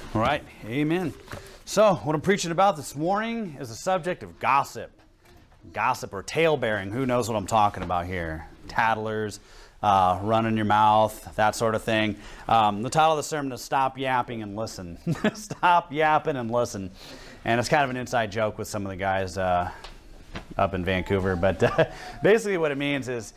All right, amen. So, what I'm preaching about this morning is the subject of gossip. Gossip or tale-bearing, who knows what I'm talking about here? Tattlers, running your mouth, that sort of thing. The title of the sermon is Stop Yapping and Listen. Stop yapping and listen. And it's kind of an inside joke with some of the guys up in Vancouver. But basically what it means is,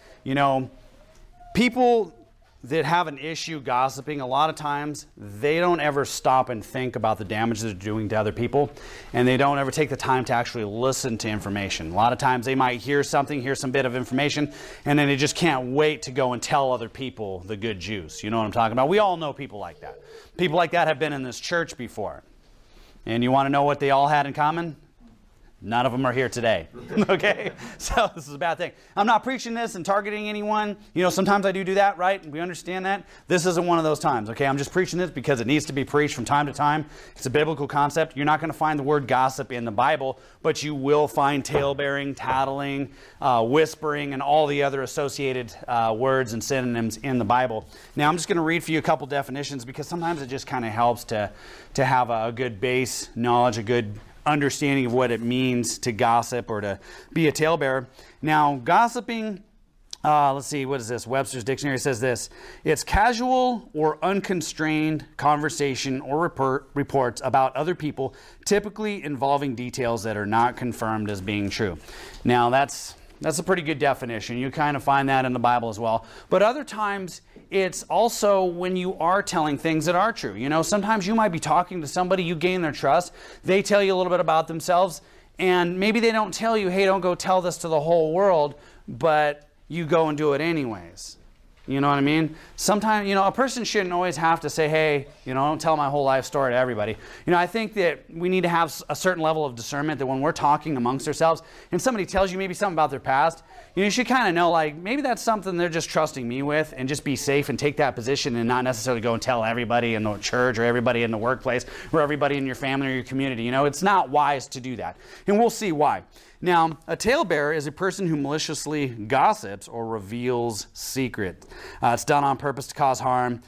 people that have an issue gossiping, a lot of times they don't ever stop and think about the damage they're doing to other people, and they don't ever take the time to actually listen to information. A lot of times they might hear something, hear some bit of information, and then they just can't wait to go and tell other people the good juice. You know what I'm talking about? We all know people like that. People like that have been in this church before. And you want to know what they all had in common? None of them are here today, okay? So this is a bad thing. I'm not preaching this and targeting anyone. Sometimes I do that, right? We understand that. This isn't one of those times, okay? I'm just preaching this because it needs to be preached from time to time. It's a biblical concept. You're not going to find the word gossip in the Bible, but you will find tale-bearing, tattling, whispering, and all the other associated words and synonyms in the Bible. Now, I'm just going to read for you a couple definitions because sometimes it just kind of helps to have a good base knowledge, a good understanding of what it means to gossip or to be a talebearer. Now, gossiping, let's see, what is this? Webster's Dictionary says this: it's casual or unconstrained conversation or reports about other people, typically involving details that are not confirmed as being true. Now, that's a pretty good definition. You kind of find that in the Bible as well. But other times, it's also when you are telling things that are true. Sometimes you might be talking to somebody, you gain their trust, they tell you a little bit about themselves, and maybe they don't tell you, hey, don't go tell this to the whole world, but you go and do it anyways. You know what I mean? Sometimes, a person shouldn't always have to say, hey, don't tell my whole life story to everybody. I think that we need to have a certain level of discernment that when we're talking amongst ourselves and somebody tells you maybe something about their past, you should kind of know, like, maybe that's something they're just trusting me with, and just be safe and take that position and not necessarily go and tell everybody in the church or everybody in the workplace or everybody in your family or your community. It's not wise to do that. And we'll see why. Now, a talebearer is a person who maliciously gossips or reveals secrets. It's done on purpose to cause harm.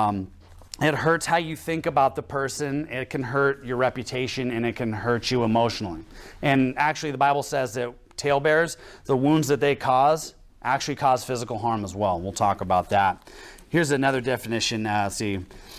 It hurts how you think about the person. It can hurt your reputation, and it can hurt you emotionally. And actually, the Bible says that talebearers, the wounds that they cause, actually cause physical harm as well. We'll talk about that. Here's another definition. The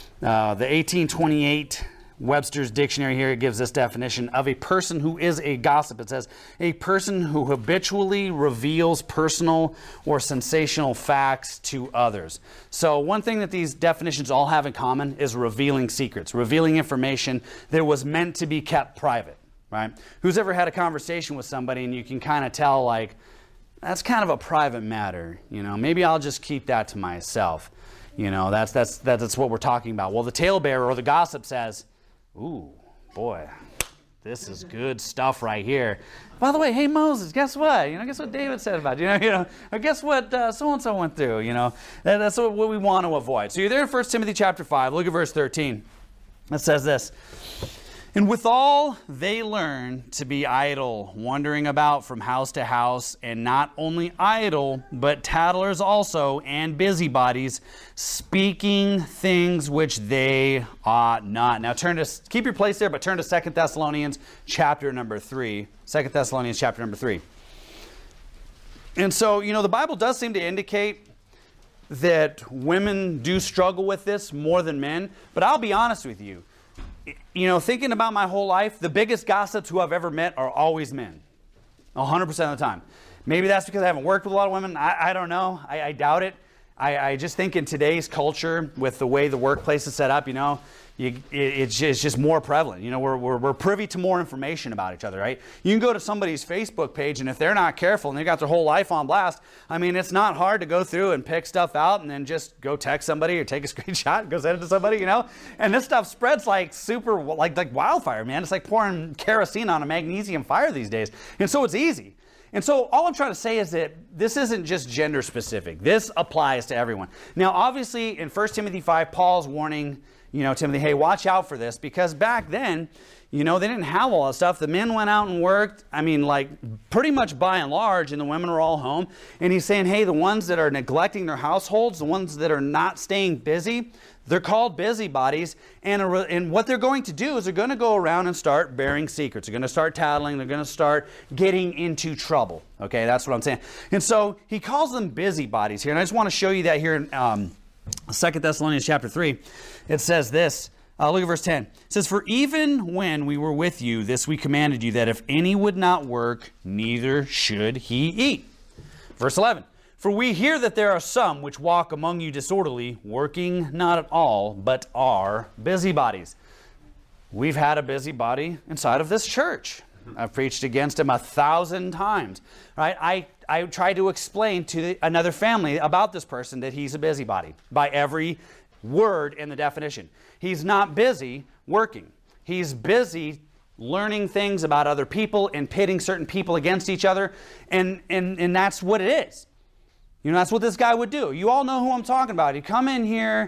1828 Webster's Dictionary here, it gives this definition of a person who is a gossip. It says, a person who habitually reveals personal or sensational facts to others. So one thing that these definitions all have in common is revealing secrets, revealing information that was meant to be kept private, right? Who's ever had a conversation with somebody and you can kind of tell, like, that's kind of a private matter, maybe I'll just keep that to myself. That's what we're talking about. Well, the talebearer or the gossip says, ooh, boy, this is good stuff right here. By the way, hey, Moses, guess what? Guess what David said about you? Or guess what so-and-so went through? That's what we want to avoid. So you're there in 1 Timothy chapter 5. Look at verse 13. It says this: and withal they learn to be idle, wandering about from house to house, and not only idle, but tattlers also, and busybodies, speaking things which they ought not. Now keep your place there, but turn to 2 Thessalonians chapter number 3. 2 Thessalonians chapter number 3. And so, the Bible does seem to indicate that women do struggle with this more than men, but I'll be honest with you. Thinking about my whole life, the biggest gossips who I've ever met are always men. 100% of the time. Maybe that's because I haven't worked with a lot of women. I don't know. I doubt it. I just think in today's culture, with the way the workplace is set up, it's just more prevalent. We're privy to more information about each other, right? You can go to somebody's Facebook page, and if they're not careful and they got their whole life on blast, it's not hard to go through and pick stuff out and then just go text somebody or take a screenshot and go send it to somebody, And this stuff spreads like wildfire, man. It's like pouring kerosene on a magnesium fire these days. And so it's easy. And so all I'm trying to say is that this isn't just gender specific. This applies to everyone. Now, obviously, in 1 Timothy 5, Paul's warning Timothy, hey, watch out for this, because back then, they didn't have all that stuff. The men went out and worked, pretty much by and large, and the women were all home. And he's saying, hey, the ones that are neglecting their households, the ones that are not staying busy, they're called busybodies. And what they're going to do is they're going to go around and start bearing secrets. They're going to start tattling. They're going to start getting into trouble. Okay, that's what I'm saying. And so he calls them busybodies here. And I just want to show you that here in 2 Thessalonians chapter 3. It says this. Look at verse 10. It says, for even when we were with you, this we commanded you, that if any would not work, neither should he eat. Verse 11. For we hear that there are some which walk among you disorderly, working not at all, but are busybodies. We've had a busybody inside of this church. I've preached against him 1,000 times. Right? I tried to explain to another family about this person that he's a busybody by every word in the definition. He's not busy working. He's busy learning things about other people and pitting certain people against each other. And that's what it is. That's what this guy would do. You all know who I'm talking about. You come in here,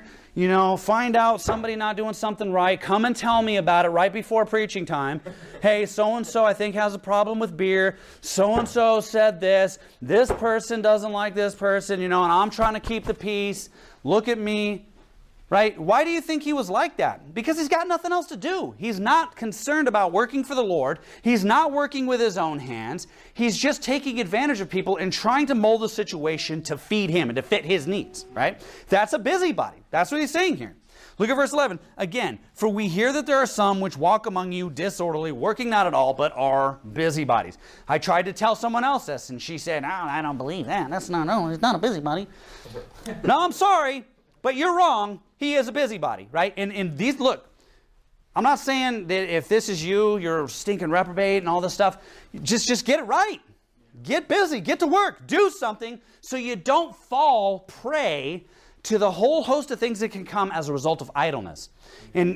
find out somebody not doing something right. Come and tell me about it right before preaching time. Hey, so-and-so I think has a problem with beer. So-and-so said this. This person doesn't like this person, and I'm trying to keep the peace. Look at me. Right? Why do you think he was like that? Because he's got nothing else to do. He's not concerned about working for the Lord. He's not working with his own hands. He's just taking advantage of people and trying to mold the situation to feed him and to fit his needs. Right? That's a busybody. That's what he's saying here. Look at verse 11. Again, for we hear that there are some which walk among you disorderly, working not at all, but are busybodies. I tried to tell someone else this, and she said, I don't believe that. He's not a busybody. No, I'm sorry, but you're wrong. He is a busybody, right? And these, look, I'm not saying that if this is you, you're stinking reprobate and all this stuff. Just get it right. Get busy. Get to work. Do something so you don't fall prey to the whole host of things that can come as a result of idleness. And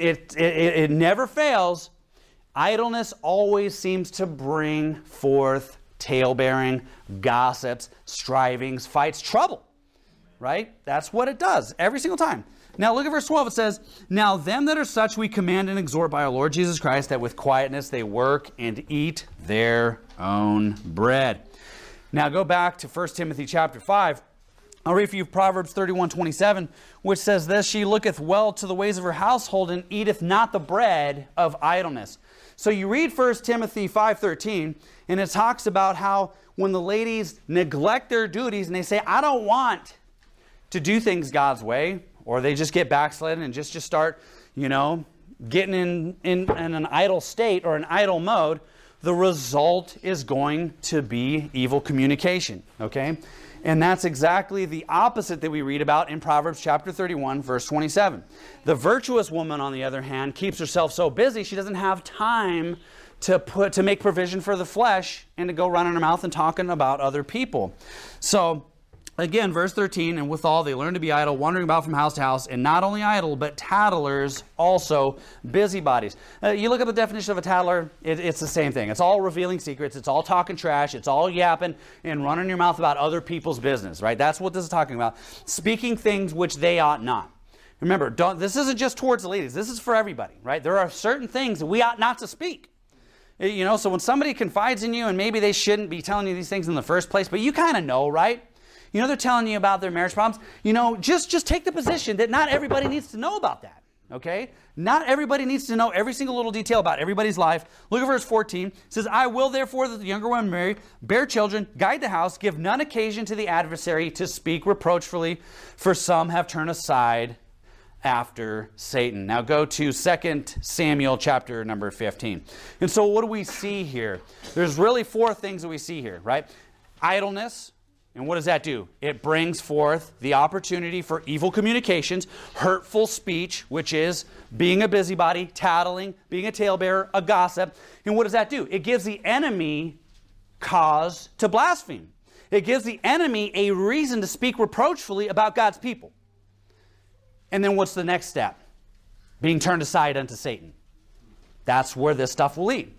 it never fails. Idleness always seems to bring forth tale-bearing, gossips, strivings, fights, trouble. Right? That's what it does every single time. Now look at verse 12. It says, now them that are such we command and exhort by our Lord Jesus Christ, that with quietness they work and eat their own bread. Now go back to 1 Timothy chapter 5. I'll read for you Proverbs 31:27, which says this, she looketh well to the ways of her household and eateth not the bread of idleness. So you read 1 Timothy 5:13, and it talks about how when the ladies neglect their duties and they say, I don't want to do things God's way, or they just get backslidden and just start, getting in an idle state or an idle mode, the result is going to be evil communication, okay? And that's exactly the opposite that we read about in Proverbs chapter 31, verse 27. The virtuous woman, on the other hand, keeps herself so busy she doesn't have time to make provision for the flesh and to go running her mouth and talking about other people. So, again, verse 13, and withal they learn to be idle, wandering about from house to house, and not only idle, but tattlers also, busybodies. You look at the definition of a tattler, it's the same thing. It's all revealing secrets. It's all talking trash. It's all yapping and running your mouth about other people's business, right? That's what this is talking about. Speaking things which they ought not. Remember, this isn't just towards the ladies. This is for everybody, right? There are certain things that we ought not to speak. So when somebody confides in you, and maybe they shouldn't be telling you these things in the first place, but you kind of know, right? They're telling you about their marriage problems. Just take the position that not everybody needs to know about that, okay? Not everybody needs to know every single little detail about everybody's life. Look at verse 14. It says, I will therefore that the younger women marry, bear children, guide the house, give none occasion to the adversary to speak reproachfully, for some have turned aside after Satan. Now go to 2 Samuel chapter number 15. And so what do we see here? There's really four things that we see here, right? Idleness. And what does that do? It brings forth the opportunity for evil communications, hurtful speech, which is being a busybody, tattling, being a talebearer, a gossip. And what does that do? It gives the enemy cause to blaspheme. It gives the enemy a reason to speak reproachfully about God's people. And then what's the next step? Being turned aside unto Satan. That's where this stuff will lead.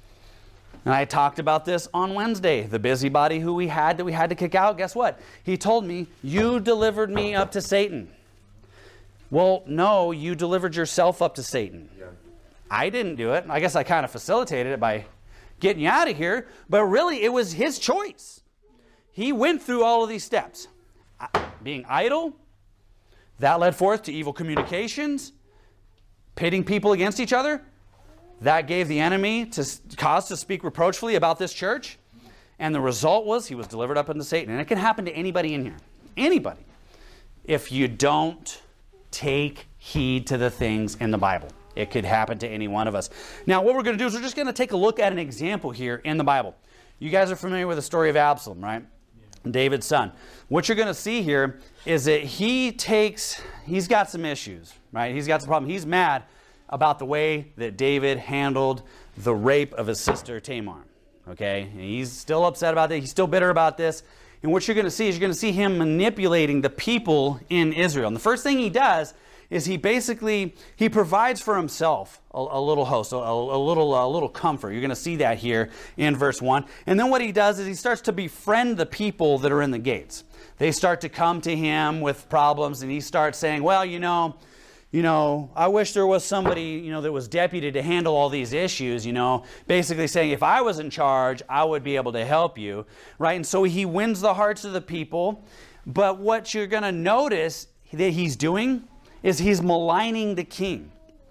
And I talked about this on Wednesday. The busybody who we had to kick out, guess what? He told me, you delivered me up to Satan. Well, no, you delivered yourself up to Satan. Yeah. I didn't do it. I guess I kind of facilitated it by getting you out of here. But really, it was his choice. He went through all of these steps. Being idle, that led forth to evil communications, pitting people against each other. That gave the enemy cause to speak reproachfully about this church. And the result was he was delivered up unto Satan. And it can happen to anybody in here. Anybody. If you don't take heed to the things in the Bible. It could happen to any one of us. Now, what we're going to do is we're just going to take a look at an example here in the Bible. You guys are familiar with the story of Absalom, right? Yeah. David's son. What you're going to see here is that he's got some issues, right? He's got some problem. He's mad about the way that David handled the rape of his sister Tamar. Okay? And he's still upset about that. He's still bitter about this. And what you're going to see is you're going to see him manipulating the people in Israel. And the first thing he does is he provides for himself a little host, a little comfort. You're going to see that here in verse 1. And then what he does is he starts to befriend the people that are in the gates. They start to come to him with problems, and he starts saying, well, I wish there was somebody, that was deputy to handle all these issues, basically saying, if I was in charge, I would be able to help you, right? And so he wins the hearts of the people. But what you're going to notice that he's doing is he's maligning the king.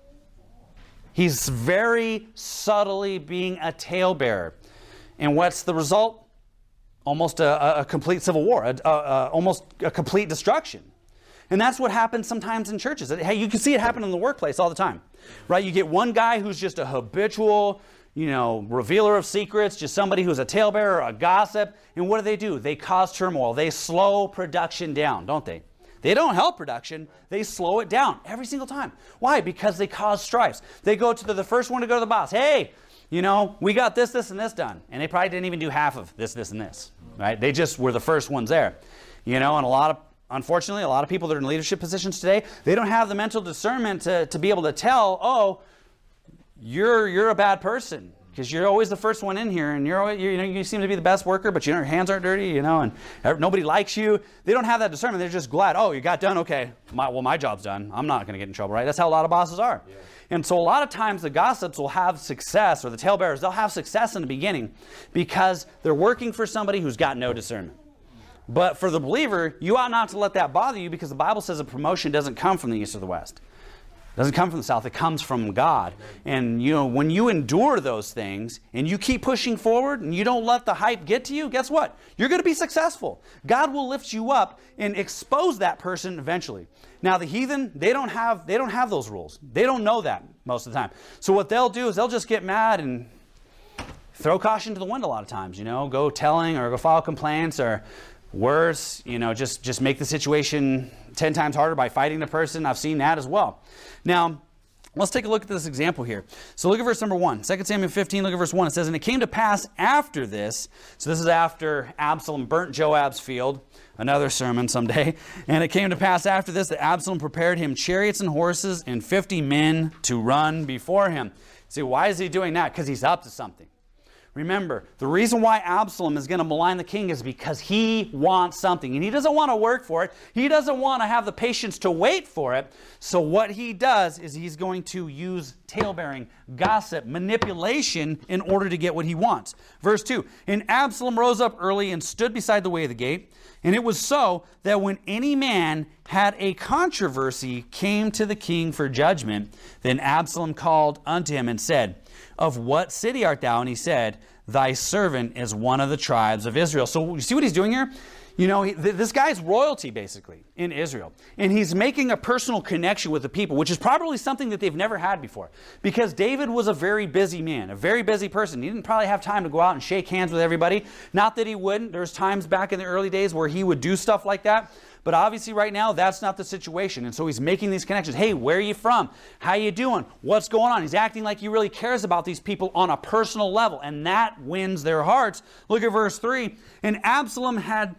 He's very subtly being a talebearer. And what's the result? Almost a complete civil war, almost a complete destruction. And that's what happens sometimes in churches. Hey, you can see it happen in the workplace all the time, right? You get one guy who's just a habitual, revealer of secrets, just somebody who's a talebearer, a gossip. And what do? They cause turmoil. They slow production down, don't they? They don't help production. They slow it down every single time. Why? Because they cause strifes. They go to the first one to go to the boss. Hey, we got this, and this done. And they probably didn't even do half of this, and this, right? They just were the first ones there. And unfortunately, a lot of people that are in leadership positions today, they don't have the mental discernment to be able to tell, oh, you're a bad person. Because you're always the first one in here, and you seem to be the best worker, but your hands aren't dirty, and nobody likes you. They don't have that discernment. They're just glad, oh, you got done, okay. My job's done. I'm not going to get in trouble, right? That's how a lot of bosses are. Yeah. And so a lot of times the gossips will have success, or the talebearers, they'll have success in the beginning because they're working for somebody who's got no discernment. But for the believer, you ought not to let that bother you, because the Bible says a promotion doesn't come from the east or the west. It doesn't come from the south. It comes from God. And when you endure those things and you keep pushing forward and you don't let the hype get to you, guess what? You're going to be successful. God will lift you up and expose that person eventually. Now the heathen, they don't have those rules. They don't know that most of the time. So what they'll do is they'll just get mad and throw caution to the wind a lot of times, go telling or go file complaints, or worse, just make the situation 10 times harder by fighting the person. I've seen that as well. Now, let's take a look at this example here. So look at verse number 1. 2 Samuel 15, look at verse 1. It says, and it came to pass after this, so this is after Absalom burnt Joab's field, another sermon someday. And it came to pass after this that Absalom prepared him chariots and horses and 50 men to run before him. See, why is he doing that? Because he's up to something. Remember, the reason why Absalom is going to malign the king is because he wants something. And he doesn't want to work for it. He doesn't want to have the patience to wait for it. So what he does is he's going to use talebearing, gossip, manipulation in order to get what he wants. Verse 2, and Absalom rose up early and stood beside the way of the gate. And it was so that when any man had a controversy came to the king for judgment, then Absalom called unto him and said, of what city art thou? And he said, thy servant is one of the tribes of Israel. So you see what he's doing here? This guy's royalty basically in Israel. And he's making a personal connection with the people, which is probably something that they've never had before. Because David was a very busy man, a very busy person. He didn't probably have time to go out and shake hands with everybody. Not that he wouldn't. There's times back in the early days where he would do stuff like that. But obviously right now, that's not the situation. And so he's making these connections. Hey, where are you from? How you doing? What's going on? He's acting like he really cares about these people on a personal level. And that wins their hearts. Look at verse 3. And Absalom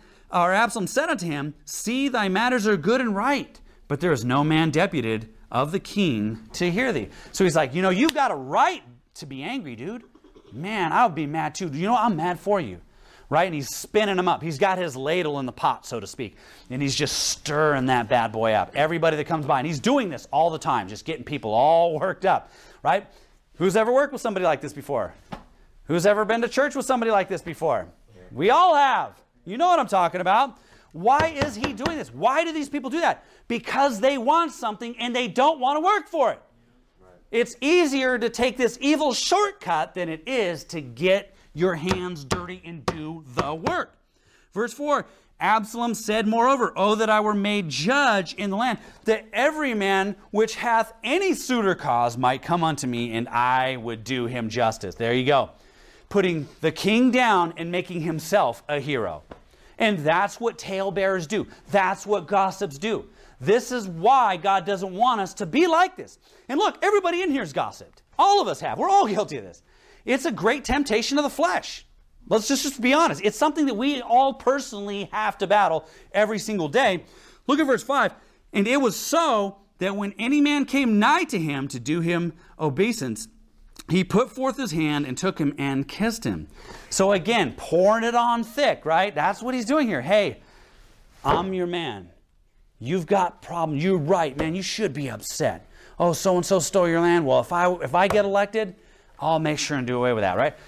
said unto him, see, thy matters are good and right, but there is no man deputed of the king to hear thee. So he's like, you've got a right to be angry, dude. Man, I would be mad too. I'm mad for you. right? And he's spinning them up. He's got his ladle in the pot, so to speak. And he's just stirring that bad boy up. Everybody that comes by. And he's doing this all the time, just getting people all worked up, right? Who's ever worked with somebody like this before? Who's ever been to church with somebody like this before? We all have. You know what I'm talking about. Why is he doing this? Why do these people do that? Because they want something and they don't want to work for it. It's easier to take this evil shortcut than it is to get your hands dirty and do the work. Verse 4, Absalom said, moreover, oh, that I were made judge in the land, that every man which hath any suitor cause might come unto me, and I would do him justice. There you go. Putting the king down and making himself a hero. And that's what talebearers do. That's what gossips do. This is why God doesn't want us to be like this. And look, everybody in here is gossiped. All of us have. We're all guilty of this. It's a great temptation of the flesh. Let's just be honest. It's something that we all personally have to battle every single day. Look at verse 5. And it was so that when any man came nigh to him to do him obeisance, he put forth his hand and took him and kissed him. So again, pouring it on thick, right? That's what he's doing here. Hey, I'm your man. You've got problems. You're right, man. You should be upset. Oh, so-and-so stole your land. Well, if I get elected, I'll make sure and do away with that, right?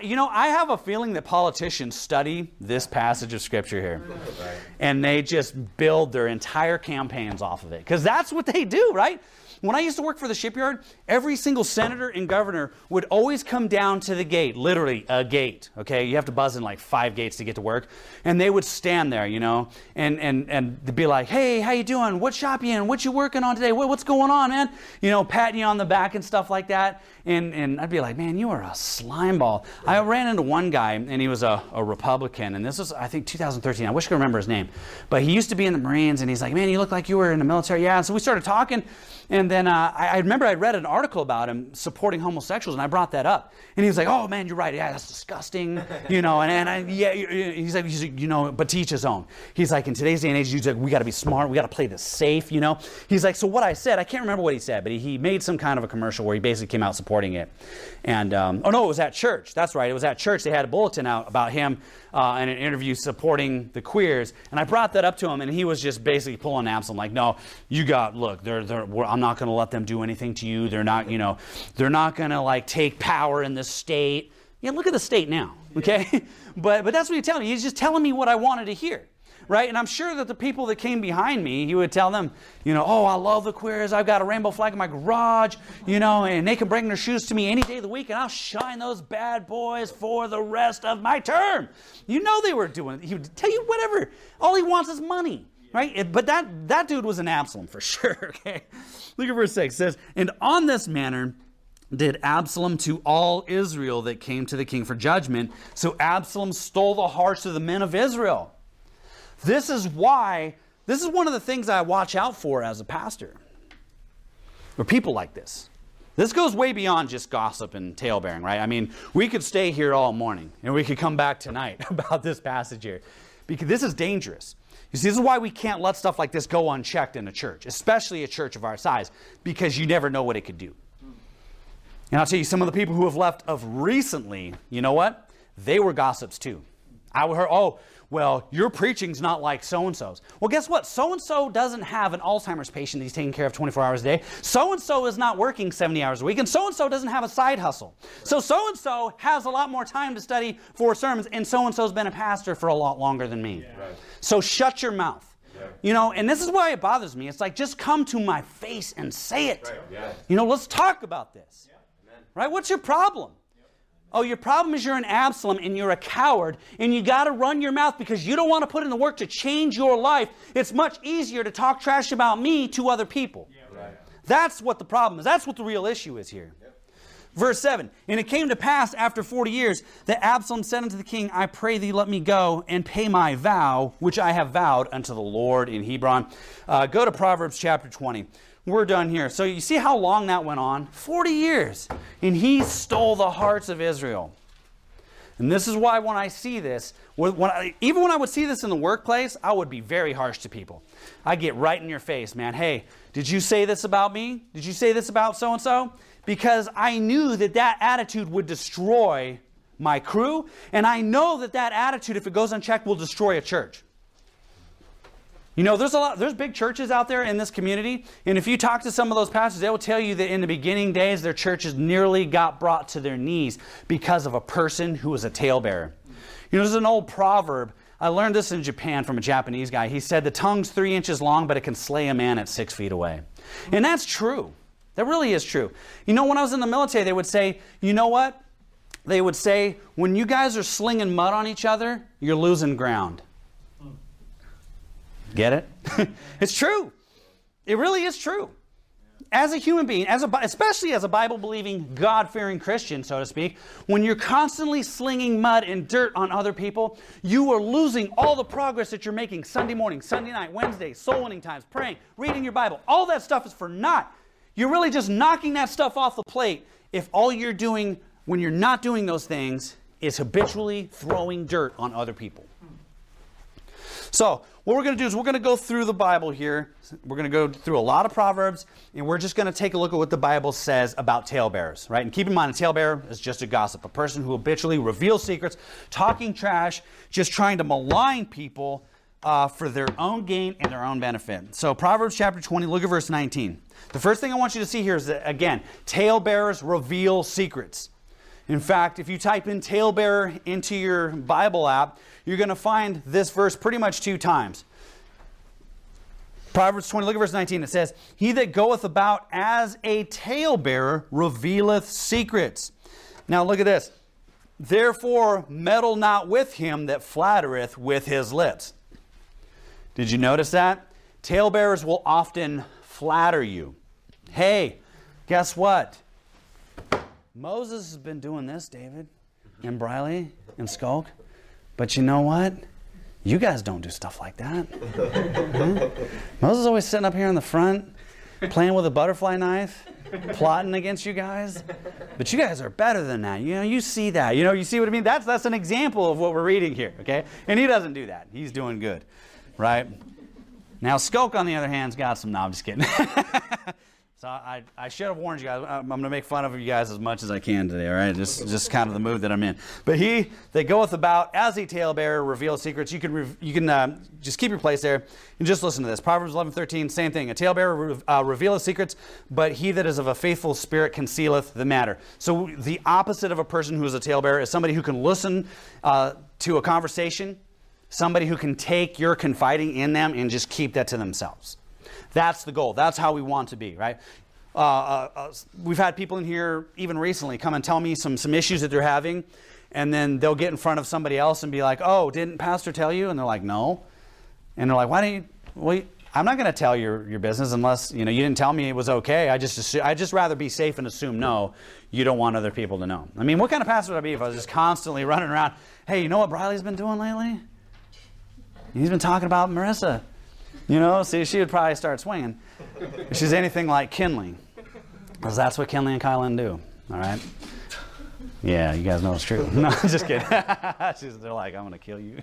I have a feeling that politicians study this passage of Scripture here. And they just build their entire campaigns off of it. Because that's what they do, right? When I used to work for the shipyard, every single senator and governor would always come down to the gate, literally a gate, okay? You have to buzz in like 5 gates to get to work. And they would stand there, you know, and they'd be like, hey, how you doing? What shop you in? What you working on today? What's going on, man? You know, patting you on the back and stuff like that. And I'd be like, man, you are a slime ball. I ran into one guy, and he was a Republican, and this was, I think, 2013. I wish I could remember his name. But he used to be in the Marines, and he's like, man, you look like you were in the military. Yeah, and so we started talking. And then I remember I read an article about him supporting homosexuals, and I brought that up. And he was like, oh, man, you're right. Yeah, that's disgusting. You know, he's like, you know, but to each his own. He's like, in today's day and age, he's like, we got to be smart. We got to play this safe, you know. He's like, so what I said, I can't remember what he said, but he made some kind of a commercial where he basically came out supporting it. And, oh, no, it was at church. That's right. It was at church. They had a bulletin out about him in an interview supporting the queers. And I brought that up to him, and he was just basically pulling Absalom like, no, look, I'm not going to let them do anything to you. They're not, you know, they're not going to like take power in the state. Yeah, look at the state now, okay? Yeah. But that's what he's telling me. He's just telling me what I wanted to hear, right? And I'm sure that the people that came behind me, he would tell them, you know, oh, I love the queers. I've got a rainbow flag in my garage, you know, and they can bring their shoes to me any day of the week, and I'll shine those bad boys for the rest of my term. You know they were doing it. He would tell you whatever. All he wants is money. Right? But that dude was an Absalom for sure. Okay. Look at verse 6. It says, and on this manner did Absalom to all Israel that came to the king for judgment. So Absalom stole the hearts of the men of Israel. This is one of the things I watch out for as a pastor. Or people like this. This goes way beyond just gossip and talebearing, right? I mean, we could stay here all morning and we could come back tonight about this passage here. Because this is dangerous. You see, this is why we can't let stuff like this go unchecked in a church, especially a church of our size, because you never know what it could do. And I'll tell you, some of the people who have left of recently, you know what? They were gossips too. I heard, oh, well, your preaching's not like so-and-so's. Well, guess what? So-and-so doesn't have an Alzheimer's patient that he's taking care of 24 hours a day. So-and-so is not working 70 hours a week, and so-and-so doesn't have a side hustle. So so-and-so has a lot more time to study for sermons, and so-and-so's been a pastor for a lot longer than me. Yeah. Right. So shut your mouth. Yeah. You know, and this is why it bothers me. It's like, just come to my face and say it. Right. Yeah. You know, let's talk about this. Yeah. Right? What's your problem? Oh, your problem is you're an Absalom and you're a coward and you got to run your mouth because you don't want to put in the work to change your life. It's much easier to talk trash about me to other people. Yeah, right. That's what the problem is. That's what the real issue is here. Yep. Verse 7, and it came to pass after 40 years that Absalom said unto the king, I pray thee let me go and pay my vow, which I have vowed unto the Lord in Hebron. Go to Proverbs chapter 20. We're done here. So you see how long that went on? 40 years. And he stole the hearts of Israel. And this is why when I see this, even when I would see this in the workplace, I would be very harsh to people. I get right in your face, man. Hey, did you say this about me? Did you say this about so-and-so? Because I knew that attitude would destroy my crew, and I know that that attitude, if it goes unchecked, will destroy a church. You know, there's big churches out there in this community, and if you talk to some of those pastors, they will tell you that in the beginning days, their churches nearly got brought to their knees because of a person who was a talebearer. You know, there's an old proverb. I learned this in Japan from a Japanese guy. He said, the tongue's 3 inches long, but it can slay a man at 6 feet away. And that's true. That really is true. You know, when I was in the military, they would say, you know what? They would say, when you guys are slinging mud on each other, you're losing ground. Get it? It's true. It really is true. As a human being, especially as a Bible-believing, God-fearing Christian, so to speak, when you're constantly slinging mud and dirt on other people, you are losing all the progress that you're making Sunday morning, Sunday night, Wednesday, soul winning times, praying, reading your Bible. All that stuff is for naught. You're really just knocking that stuff off the plate if all you're doing when you're not doing those things is habitually throwing dirt on other people. So what we're going to do is we're going to go through the Bible here. We're going to go through a lot of Proverbs, and we're just going to take a look at what the Bible says about talebearers, right? And keep in mind, a talebearer is just a gossip, a person who habitually reveals secrets, talking trash, just trying to malign people for their own gain and their own benefit. So Proverbs chapter 20, look at verse 19. The first thing I want you to see here is that, again, talebearers reveal secrets. In fact, if you type in talebearer into your Bible app, you're going to find this verse pretty much 2 times. Proverbs 20, look at verse 19. It says, he that goeth about as a talebearer revealeth secrets. Now look at this. Therefore meddle not with him that flattereth with his lips. Did you notice that? Talebearers will often flatter you. Hey, guess what? Moses has been doing this, David, and Briley, and Skulk. But you know what? You guys don't do stuff like that. Huh? Moses is always sitting up here in the front, playing with a butterfly knife, plotting against you guys. But you guys are better than that. You know, you see that. You know, you see what I mean? That's an example of what we're reading here, okay? And he doesn't do that. He's doing good, right? Now, Skulk, on the other hand, has got some... No, I'm just kidding. So I should have warned you guys. I'm going to make fun of you guys as much as I can today, all right? Just kind of the mood that I'm in. But he that goeth about as a talebearer reveals secrets. You can just keep your place there and just listen to this. Proverbs 11:13, same thing. A talebearer revealeth secrets, but he that is of a faithful spirit concealeth the matter. So the opposite of a person who is a talebearer is somebody who can listen to a conversation, somebody who can take your confiding in them and just keep that to themselves. That's the goal. That's how we want to be, right? We've had people in here even recently come and tell me some issues that they're having, and then they'll get in front of somebody else and be like, oh, didn't Pastor tell you? And they're like, no. And they're like, why don't you? Well, I'm not going to tell your business unless, you know, you didn't tell me it was okay. I just rather be safe and assume no, you don't want other people to know. I mean, what kind of pastor would I be if I was just constantly running around, hey, you know what Briley's been doing lately? He's been talking about Marissa. You know, see, she would probably start swinging if she's anything like Kinley, because that's what Kinley and Kylan do, all right? Yeah, you guys know it's true. No, I'm just kidding. They're like, I'm going to kill you.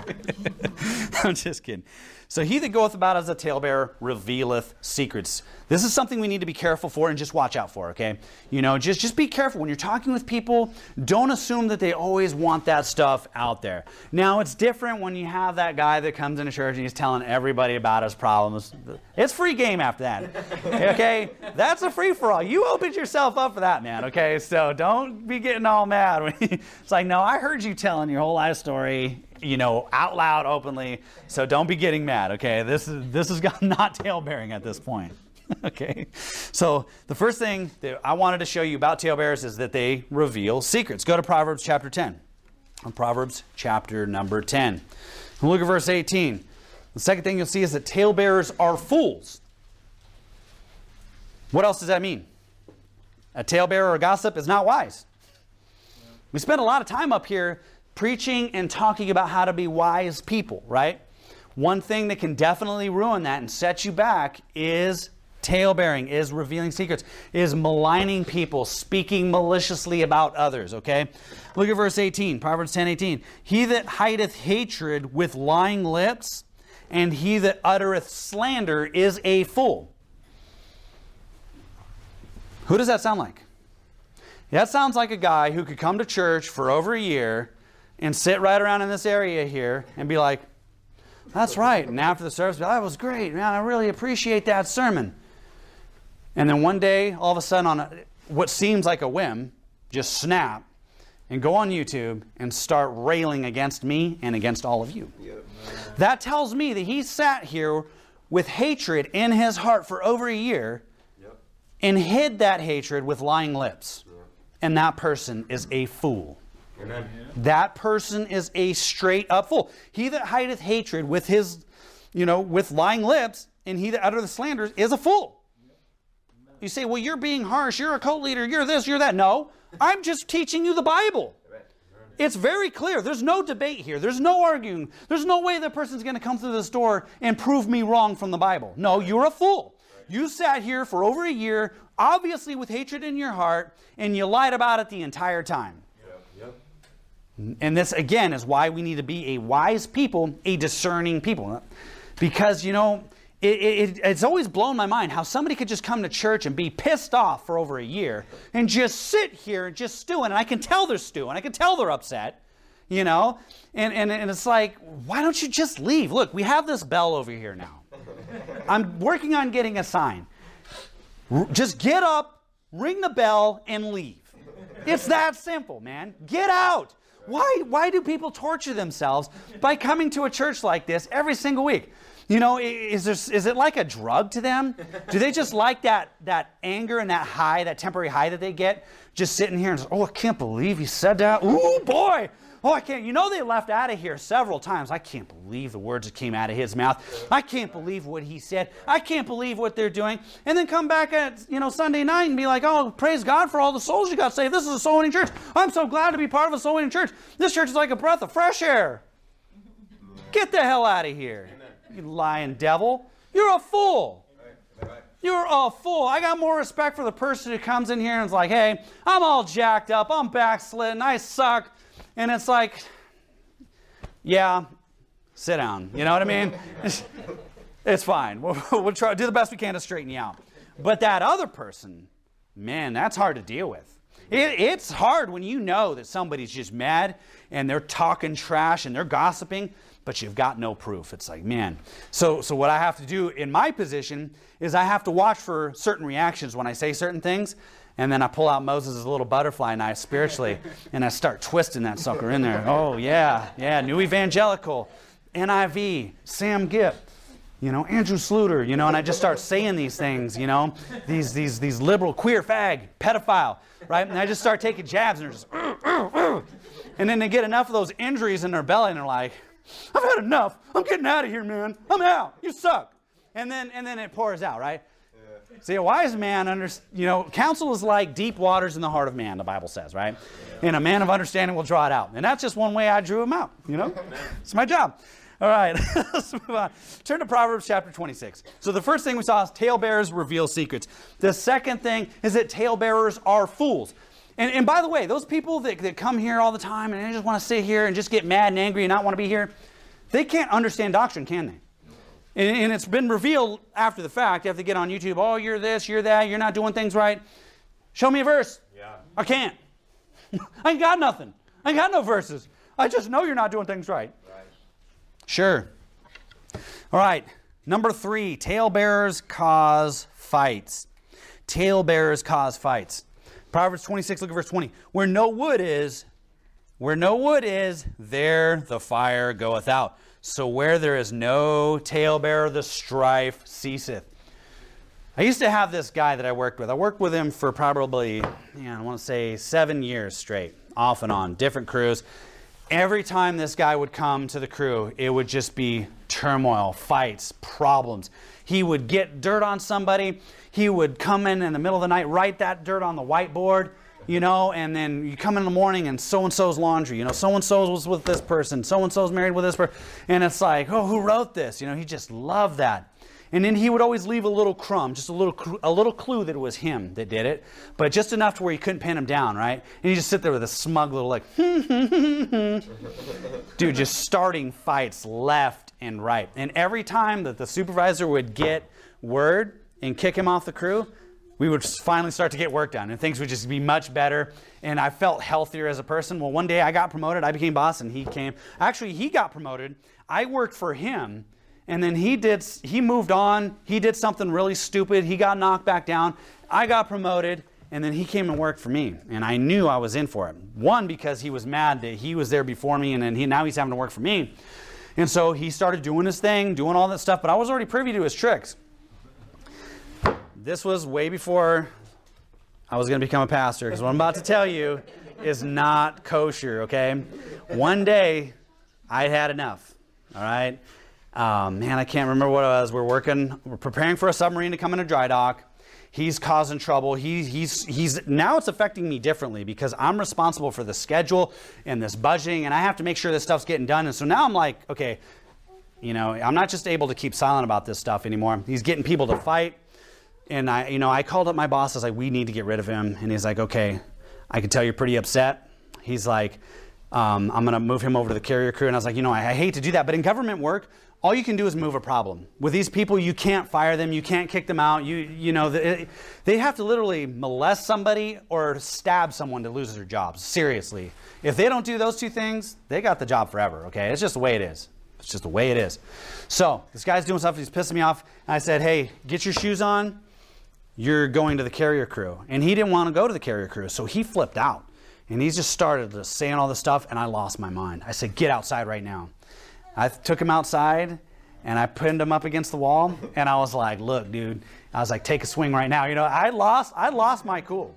I'm just kidding. So he that goeth about as a talebearer revealeth secrets. This is something we need to be careful for and just watch out for, okay? You know, just be careful. When you're talking with people, don't assume that they always want that stuff out there. Now, it's different when you have that guy that comes into church and he's telling everybody about his problems. It's free game after that, okay? That's a free-for-all. You opened yourself up for that, man, okay? So don't be getting all mad. When it's like, no, I heard you telling your whole life story, you know, out loud, openly. So don't be getting mad, okay? This is not talebearing at this point, okay? So the first thing that I wanted to show you about talebearers is that they reveal secrets. Go to Proverbs chapter 10. Proverbs chapter number 10. And look at verse 18. The second thing you'll see is that talebearers are fools. What else does that mean? A talebearer or a gossip is not wise. We spend a lot of time up here preaching and talking about how to be wise people, right? One thing that can definitely ruin that and set you back is talebearing, is revealing secrets, is maligning people, speaking maliciously about others, okay? Look at verse 18, Proverbs 10:18. He that hideth hatred with lying lips, and he that uttereth slander is a fool. Who does that sound like? That sounds like a guy who could come to church for over a year and sit right around in this area here and be like, that's right. And after the service, that was great, man. I really appreciate that sermon. And then one day, all of a sudden, on what seems like a whim, just snap and go on YouTube and start railing against me and against all of you. Yep. That tells me that he sat here with hatred in his heart for over a year, yep, and hid that hatred with lying lips. Yep. And that person is a fool. Amen. That person is a straight up fool. He that hideth hatred with his, with lying lips, and he that uttereth slanders is a fool. You say, well, you're being harsh, you're a cult leader, you're this, you're that. No, I'm just teaching you the Bible. It's very clear. There's no debate here. There's no arguing. There's no way that person's going to come through this door and prove me wrong from the Bible. No, you're a fool. You sat here for over a year, obviously with hatred in your heart, and you lied about it the entire time. And this, again, is why we need to be a wise people, a discerning people. Because, it's always blown my mind how somebody could just come to church and be pissed off for over a year and just sit here and just stewing. And I can tell they're stewing. I can tell they're upset, And it's like, why don't you just leave? Look, we have this bell over here now. I'm working on getting a sign. Just get up, ring the bell, and leave. It's that simple, man. Get out. Why do people torture themselves by coming to a church like this every single week? Is it like a drug to them? Do they just like that anger and that high, that temporary high that they get, just sitting here and say, oh, I can't believe he said that. Ooh, boy. Oh, I can't. They left out of here several times. I can't believe the words that came out of his mouth. I can't believe what he said. I can't believe what they're doing. And then come back at, Sunday night and be like, oh, praise God for all the souls you got saved. This is a soul winning church. I'm so glad to be part of a soul winning church. This church is like a breath of fresh air. Get the hell out of here. You lying devil. You're a fool. You're a fool. I got more respect for the person who comes in here and is like, hey, I'm all jacked up. I'm backslidden. I suck. And it's like, yeah, sit down. You know what I mean? It's fine. We'll try do the best we can to straighten you out. But that other person, man, that's hard to deal with. It's hard when you know that somebody's just mad and they're talking trash and they're gossiping, but you've got no proof. It's like, man. So what I have to do in my position is I have to watch for certain reactions when I say certain things, and then I pull out Moses' little butterfly knife spiritually, and I start twisting that sucker in there. Oh, yeah, New Evangelical, NIV, Sam Gipp, Andrew Sluter, and I just start saying these things, these liberal, queer, fag, pedophile, right? And I just start taking jabs, and they're just, and then they get enough of those injuries in their belly, and they're like, I've had enough. I'm getting out of here, man. I'm out. You suck. And then it pours out, right? Yeah. See, a wise man, counsel is like deep waters in the heart of man, the Bible says, right? Yeah. And a man of understanding will draw it out. And that's just one way I drew him out, It's my job. All right, let's move on. Turn to Proverbs chapter 26. So the first thing we saw is talebearers reveal secrets. The second thing is that talebearers are fools. And by the way, those people that come here all the time and they just want to sit here and just get mad and angry and not want to be here, they can't understand doctrine, can they? And it's been revealed after the fact. You have to get on YouTube, oh, you're this, you're that, you're not doing things right. Show me a verse. Yeah. I can't. I ain't got nothing. I ain't got no verses. I just know you're not doing things right. Sure. All right. Number 3, talebearers cause fights. Talebearers cause fights. Proverbs 26, look at verse 20. Where no wood is, there the fire goeth out. So where there is no talebearer, the strife ceaseth. I used to have this guy that I worked with. I worked with him for probably, I want to say 7 years straight, off and on, different crews. Every time this guy would come to the crew, it would just be turmoil, fights, problems. He would get dirt on somebody. He would come in the middle of the night, write that dirt on the whiteboard, and then you come in the morning and so-and-so's laundry, so-and-so's was with this person, so-and-so's married with this person. And it's like, oh, who wrote this? He just loved that. And then he would always leave a little crumb, just a little clue that it was him that did it, but just enough to where you couldn't pin him down, right? And you just sit there with a smug little dude, just starting fights left and right. And every time that the supervisor would get word and kick him off the crew, we would finally start to get work done and things would just be much better. And I felt healthier as a person. Well, one day I got promoted. I became boss and he came. Actually, he got promoted. I worked for him. And then he moved on. He did something really stupid. He got knocked back down. I got promoted. And then he came and worked for me. And I knew I was in for it. One, because he was mad that he was there before me and then now he's having to work for me. And so he started doing his thing, doing all that stuff. But I was already privy to his tricks. This was way before I was going to become a pastor, because what I'm about to tell you is not kosher, okay? One day, I had enough, all right? Man, I can't remember what it was. We're preparing for a submarine to come in a dry dock. He's causing trouble. He's now it's affecting me differently because I'm responsible for the schedule and this budgeting, and I have to make sure this stuff's getting done. And so now I'm like, okay, I'm not just able to keep silent about this stuff anymore. He's getting people to fight. And I called up my boss. I was like, we need to get rid of him. And he's like, okay, I can tell you're pretty upset. He's like, I'm going to move him over to the carrier crew. And I was like, I hate to do that. But in government work, all you can do is move a problem. With these people, you can't fire them. You can't kick them out. They have to literally molest somebody or stab someone to lose their jobs. Seriously. If they don't do those two things, they got the job forever, okay? It's just the way it is. It's just the way it is. So this guy's doing stuff. He's pissing me off. And I said, hey, get your shoes on. You're going to the carrier crew. And he didn't want to go to the carrier crew, so he flipped out. And he just started saying all this stuff, and I lost my mind. I said, get outside right now. I took him outside, and I pinned him up against the wall, and I was like, look, dude. I was like, take a swing right now. I lost my cool.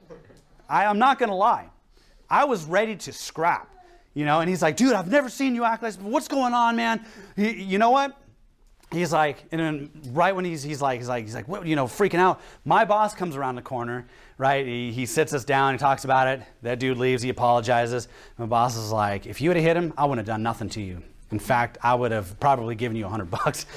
I'm not going to lie. I was ready to scrap, and he's like, dude, I've never seen you act like this. What's going on, man? You know what? He's like, and then right when he's like, what, freaking out. My boss comes around the corner, right? He sits us down, he talks about it. That dude leaves, he apologizes. My boss is like, if you would have hit him, I wouldn't have done nothing to you. In fact, I would have probably given you $100.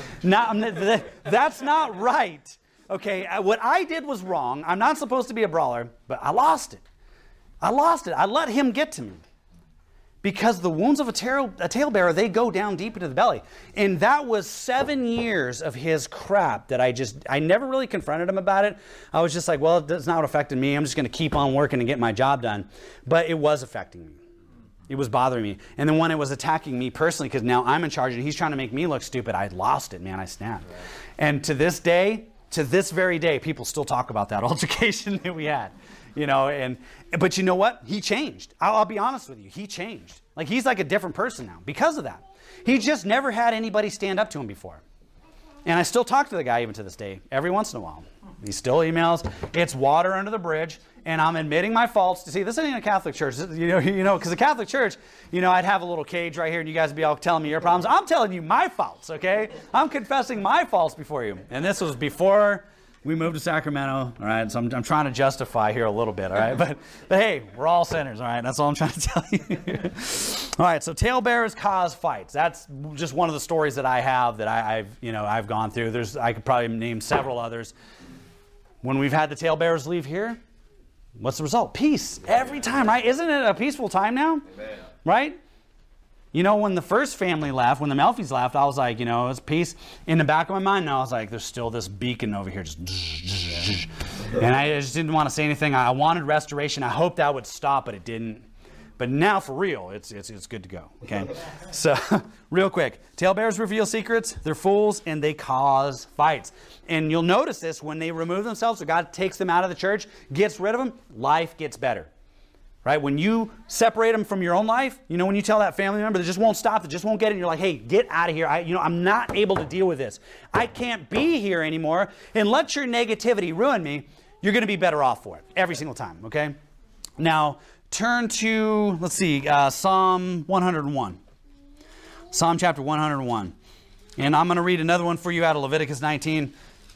That's not right. Okay, what I did was wrong. I'm not supposed to be a brawler, but I lost it. I let him get to me. Because the wounds of a talebearer, they go down deep into the belly. And that was 7 years of his crap that I never really confronted him about it. I was just like, well, it's not affecting me. I'm just going to keep on working and get my job done. But it was affecting me. It was bothering me. And then when it was attacking me personally, because now I'm in charge and he's trying to make me look stupid, I lost it, man. I snapped. Right. And to this very day, people still talk about that altercation that we had. But you know what? He changed. I'll be honest with you. He changed. Like, he's like a different person now because of that. He just never had anybody stand up to him before. And I still talk to the guy even to this day, every once in a while. He still emails. It's water under the bridge. And I'm admitting my faults. See, this ain't a Catholic church. Because the Catholic church, I'd have a little cage right here and you guys would be all telling me your problems. I'm telling you my faults, okay? I'm confessing my faults before you. And this was before we moved to Sacramento, all right? So I'm trying to justify here a little bit, all right? But hey, we're all sinners, all right? That's all I'm trying to tell you. All right, so talebearers cause fights. That's just one of the stories that I have that I've gone through. I could probably name several others. When we've had the talebearers leave here, what's the result? Peace every time, right? Isn't it a peaceful time now? Amen. Right? When the first family left, when the Melfis left, I was like, it's peace. In the back of my mind now, I was like, there's still this beacon over here. And I just didn't want to say anything. I wanted restoration. I hoped that would stop, but it didn't. But now, for real, it's good to go. Okay? So, real quick. Talebearers reveal secrets. They're fools, and they cause fights. And you'll notice this when they remove themselves, or God takes them out of the church, gets rid of them, life gets better. Right? When you separate them from your own life, when you tell that family member that just won't stop, that just won't get it, and you're like, hey, get out of here. I'm not able to deal with this. I can't be here anymore, and let your negativity ruin me. You're going to be better off for it every single time, okay? Now, turn to, let's see, Psalm 101. Psalm chapter 101. And I'm going to read another one for you out of Leviticus 19.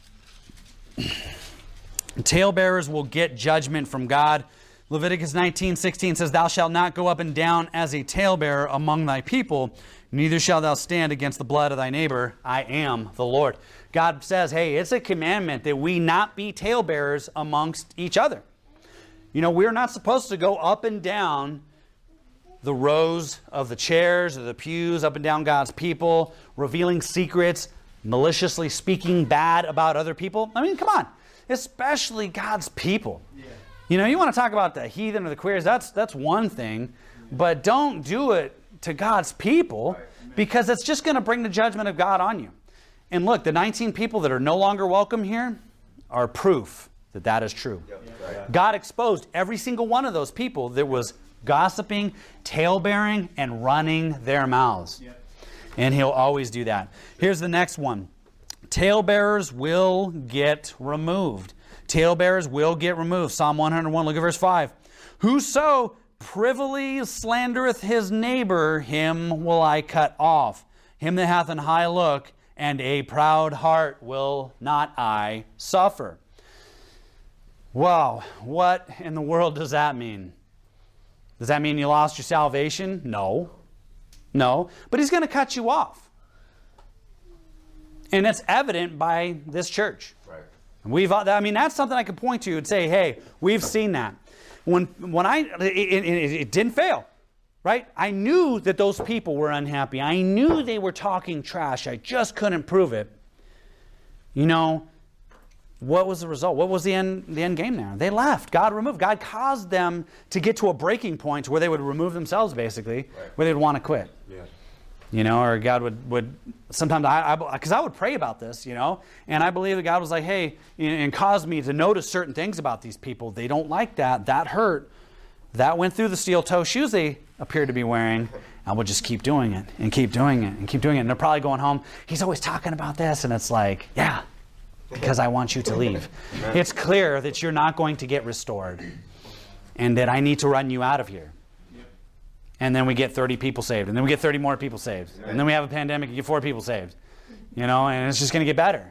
Talebearers will get judgment from God. Leviticus 19:16 says, thou shalt not go up and down as a talebearer among thy people, neither shalt thou stand against the blood of thy neighbor. I am the Lord. God says, hey, it's a commandment that we not be talebearers amongst each other. We're not supposed to go up and down the rows of the chairs or the pews, up and down God's people, revealing secrets, maliciously speaking bad about other people. I mean, come on. especially God's people. Yeah. You know, you want to talk about the heathen or the queers, that's one thing, but don't do it to God's people, because it's just going to bring the judgment of God on you. And look, the 19 people that are no longer welcome here are proof that that is true. Yep. God exposed every single one of those people that was gossiping, tale-bearing, and running their mouths. Yep. And He'll always do that. Here's the next one. Talebearers will get removed. Talebearers will get removed. Psalm 101, look at verse 5. Whoso privily slandereth his neighbor, him will I cut off. Him that hath an high look and a proud heart will not I suffer. Wow, what in the world does that mean? Does that mean you lost your salvation? No. No. But He's going to cut you off. And it's evident by this church. Right. I mean, that's something I could point to and say, hey, we've seen that. When it didn't fail, right? I knew that those people were unhappy. I knew they were talking trash. I just couldn't prove it. You know, what was the result? What was the end game there? They left. God removed. God caused them to get to a breaking point where they would remove themselves, basically, right, where they'd want to quit. Yeah. You know, or God would sometimes, because I would pray about this, you know, and I believe that God was like, hey, and caused me to notice certain things about these people. They don't like that. That hurt. That went through the steel-toe shoes they appeared to be wearing. I will just keep doing it and keep doing it and keep doing it. And they're probably going home, he's always talking about this. And it's like, yeah, because I want you to leave. It's clear that you're not going to get restored and that I need to run you out of here. And then we get 30 people saved. And then we get 30 more people saved. Right. And then we have a pandemic and get 4 people saved. You know, and it's just going to get better.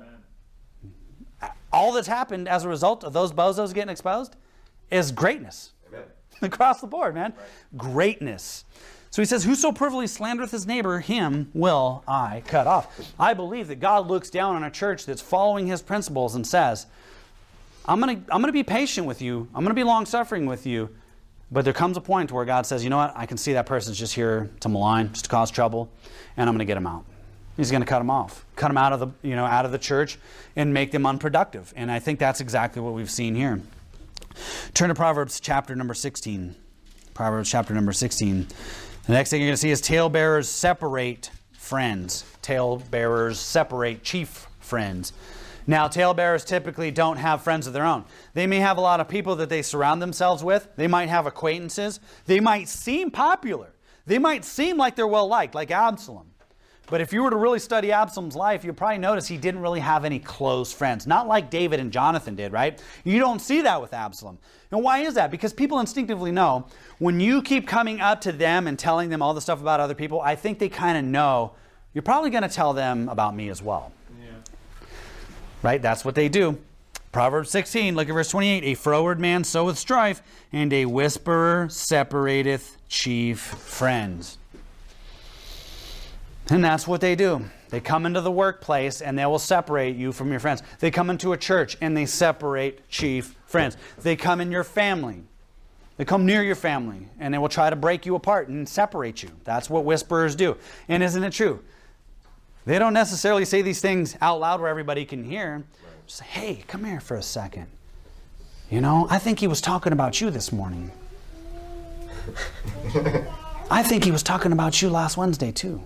Yeah. All that's happened as a result of those bozos getting exposed is greatness. Amen. Across the board, man. Right. Greatness. So he says, whoso privily slandereth his neighbor, him will I cut off. I believe that God looks down on a church that's following His principles and says, I'm gonna be patient with you. I'm going to be long-suffering with you. But there comes a point where God says, you know what, I can see that person's just here to malign, just to cause trouble, and I'm going to get them out. He's going to cut them off, cut them out of the church and make them unproductive. And I think that's exactly what we've seen here. Turn to Proverbs chapter number 16. Proverbs chapter number 16. The next thing you're going to see is talebearers separate friends. Talebearers separate chief friends. Now, talebearers typically don't have friends of their own. They may have a lot of people that they surround themselves with. They might have acquaintances. They might seem popular. They might seem like they're well-liked, like Absalom. But if you were to really study Absalom's life, you'll probably notice he didn't really have any close friends. Not like David and Jonathan did, right? You don't see that with Absalom. And why is that? Because people instinctively know when you keep coming up to them and telling them all the stuff about other people, I think they kind of know you're probably going to tell them about me as well. Right? That's what they do. Proverbs 16, look at verse 28. A froward man soweth strife, and a whisperer separateth chief friends. And that's what they do. They come into the workplace, and they will separate you from your friends. They come into a church, and they separate chief friends. They come in your family. They come near your family, and they will try to break you apart and separate you. That's what whisperers do. And isn't it true? They don't necessarily say these things out loud where everybody can hear. Right. Just say, hey, come here for a second. You know, I think he was talking about you this morning. I think he was talking about you last Wednesday too.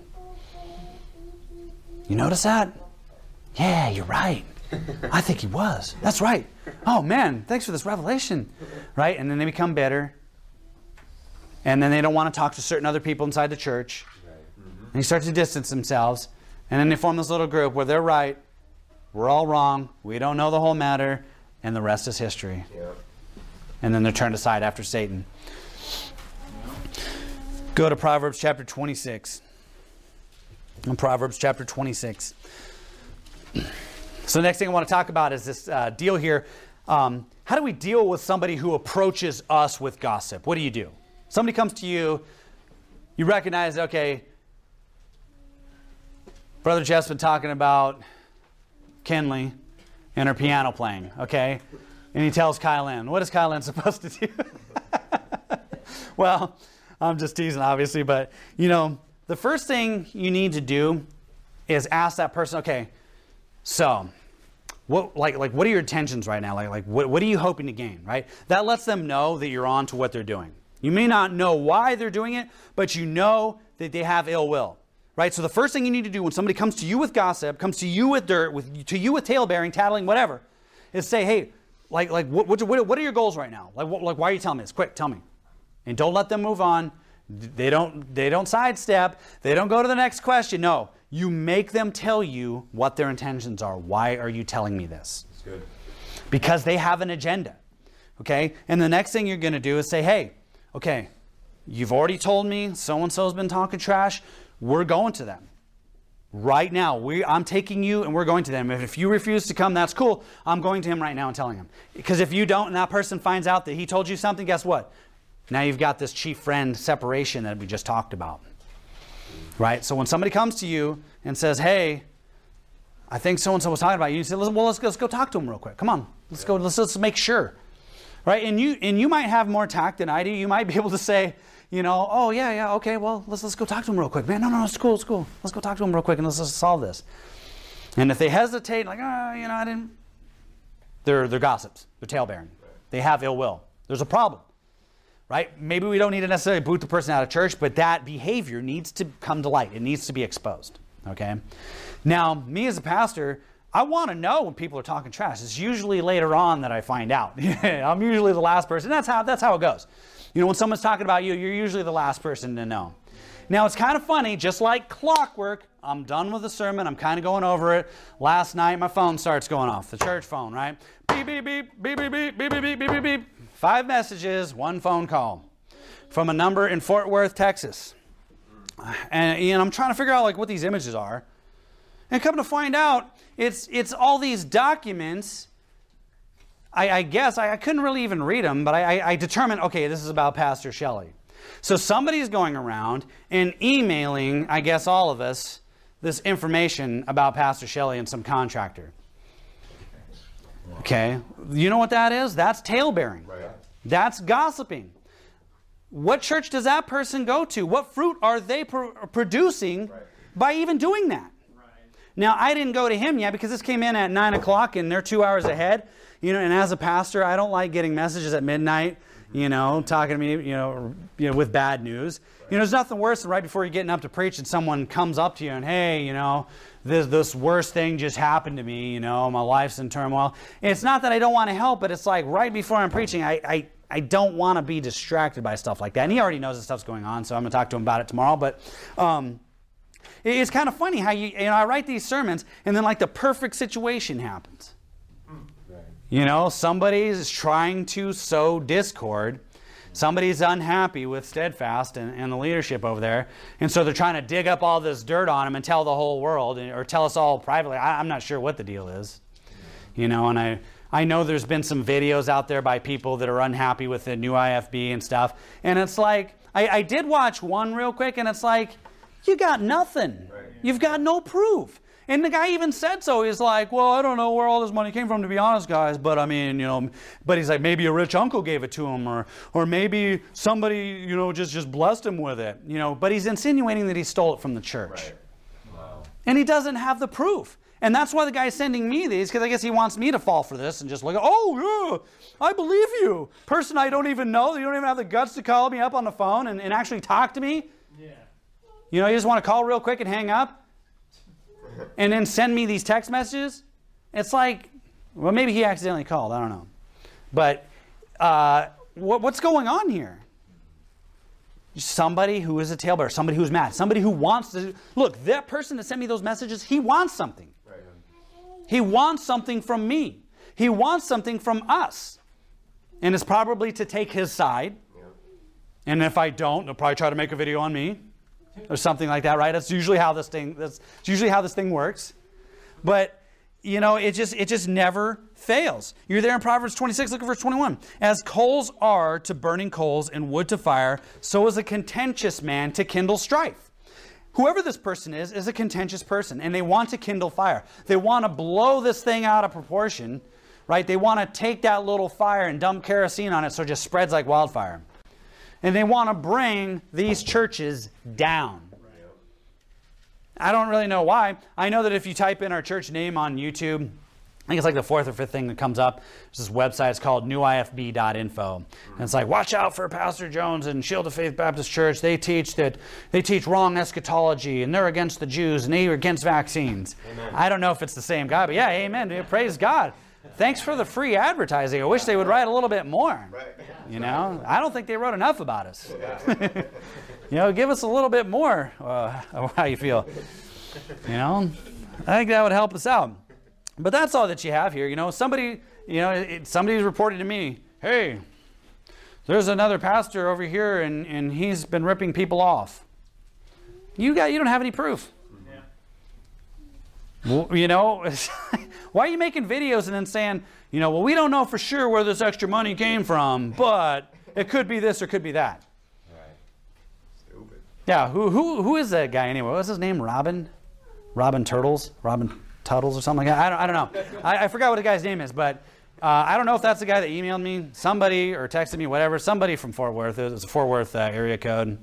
You notice that? Yeah, you're right. I think he was. That's right. Oh man, thanks for this revelation. Right? And then they become bitter. And then they don't want to talk to certain other people inside the church. Right. Mm-hmm. And they start to distance themselves. And then they form this little group where they're right, we're all wrong, we don't know the whole matter, and the rest is history. Yeah. And then they're turned aside after Satan. Go to Proverbs chapter 26. In Proverbs chapter 26. So the next thing I want to talk about is this deal here. How do we deal with somebody who approaches us with gossip? What do? Somebody comes to you, you recognize, okay, Brother Jeff's been talking about Kenley and her piano playing, okay? And he tells Kylan. What is Kylan supposed to do? Well, I'm just teasing, obviously, but, you know, the first thing you need to do is ask that person, okay, so what are your intentions right now? What are you hoping to gain, right? That lets them know that you're on to what they're doing. You may not know why they're doing it, but you know that they have ill will, right? So the first thing you need to do when somebody comes to you with gossip, comes to you with dirt, to you with tale-bearing, tattling, whatever, is say, hey, what are your goals right now? Why are you telling me this? Quick, tell me. And don't let them move on. They don't sidestep. They don't go to the next question. No, you make them tell you what their intentions are. Why are you telling me this? That's good. Because they have an agenda, okay? And the next thing you're going to do is say, hey, okay, you've already told me so-and-so's been talking trash. We're going to them. Right now, I'm taking you and we're going to them. If you refuse to come, that's cool. I'm going to him right now and telling him. Because if you don't and that person finds out that he told you something, guess what? Now you've got this chief friend separation that we just talked about. Right? So when somebody comes to you and says, hey, I think so-and-so was talking about you say, well, let's go talk to him real quick. Come on, let's make sure. Right? And you might have more tact than I do. You might be able to say, oh yeah, okay, well, let's go talk to him real quick. Man, no, it's cool. Let's go talk to him real quick and let's solve this. And if they hesitate, I didn't, they're gossips. They're tale-bearing. They have ill will. There's a problem. Right? Maybe we don't need to necessarily boot the person out of church, but that behavior needs to come to light. It needs to be exposed. Okay? Now, me as a pastor, I want to know when people are talking trash. It's usually later on that I find out. I'm usually the last person. That's how it goes. When someone's talking about you, you're usually the last person to know. Now, it's kind of funny, just like clockwork, I'm done with the sermon. I'm kind of going over it. Last night, my phone starts going off, the church phone, right? Beep, beep, beep, beep, beep, beep, beep, beep, beep, beep, beep, beep. 5 messages, 1 phone call from a number in Fort Worth, Texas. And I'm trying to figure out what these images are. And come to find out, it's all these documents. I guess I couldn't really even read them, but I determined, okay, this is about Pastor Shelley. So somebody's going around and emailing, I guess all of us, this information about Pastor Shelley and some contractor. Okay, you know what that is? That's tale-bearing. Right. That's gossiping. What church does that person go to? What fruit are they producing by even doing that? Right. Now, I didn't go to him yet because this came in at 9 o'clock and they're 2 hours ahead. And as a pastor, I don't like getting messages at midnight, talking to me, with bad news. There's nothing worse than right before you're getting up to preach and someone comes up to you and, hey, this worst thing just happened to me, my life's in turmoil. It's not that I don't want to help, but it's like right before I'm preaching, I don't want to be distracted by stuff like that. And he already knows this stuff's going on, so I'm going to talk to him about it tomorrow. But it's kind of funny how I write these sermons and then the perfect situation happens. Somebody's trying to sow discord. Somebody's unhappy with Steadfast and the leadership over there. And so they're trying to dig up all this dirt on him and tell the whole world or tell us all privately. I'm not sure what the deal is. And I know there's been some videos out there by people that are unhappy with the new IFB and stuff. And it's I did watch one real quick and it's you got nothing. Right. You've got no proof. And the guy even said so. He's like, well, I don't know where all this money came from, to be honest, guys. But I mean, but he's like, maybe a rich uncle gave it to him or maybe somebody, just blessed him with it. But he's insinuating that he stole it from the church. Right. Wow. And he doesn't have the proof. And that's why the guy's sending me these, because I guess he wants me to fall for this and just oh, yeah, I believe you. Person I don't even know, you don't even have the guts to call me up on the phone and actually talk to me. Yeah. You just want to call real quick and hang up? And then send me these text messages? It's well, maybe he accidentally called. I don't know. But what's going on here? Somebody who is a talebearer, somebody who's mad, somebody who wants to... Look, that person that sent me those messages, he wants something. Right. He wants something from me. He wants something from us. And it's probably to take his side. Yeah. And if I don't, they'll probably try to make a video on me. Or something like that, right? That's usually how this thing works. But it just never fails. You're there in Proverbs 26, look at verse 21. As coals are to burning coals and wood to fire, so is a contentious man to kindle strife. Whoever this person is a contentious person, and they want to kindle fire. They want to blow this thing out of proportion, right? They want to take that little fire and dump kerosene on it so it just spreads like wildfire. And they want to bring these churches down. I don't really know why. I know that if you type in our church name on YouTube, I think it's like the fourth or fifth thing that comes up. There's this website, it's called newifb.info. And it's like, watch out for Pastor Jones and Shield of Faith Baptist Church. They teach wrong eschatology, and they're against the Jews, and they're against vaccines. Amen. I don't know if it's the same guy, but yeah, amen. Dude, praise God. Thanks for the free advertising. I wish they would write a little bit more. Right. You know, I don't think they wrote enough about us. You know, give us a little bit more. How you feel? You know, I think that would help us out. But that's all that you have here. You know, somebody's reported to me, hey, there's another pastor over here and he's been ripping people off. You don't have any proof. Yeah. Well, you know, why are you making videos and then saying, you know, well, we don't know for sure where this extra money came from, but it could be this or could be that. Right. Stupid. Yeah, who is that guy anyway? What's his name? Robin Turtles? Robin Tuttles or something like that. I don't know. I forgot what the guy's name is, but I don't know if that's the guy that emailed me. Somebody or texted me, whatever. Somebody from Fort Worth. It was a Fort Worth area code.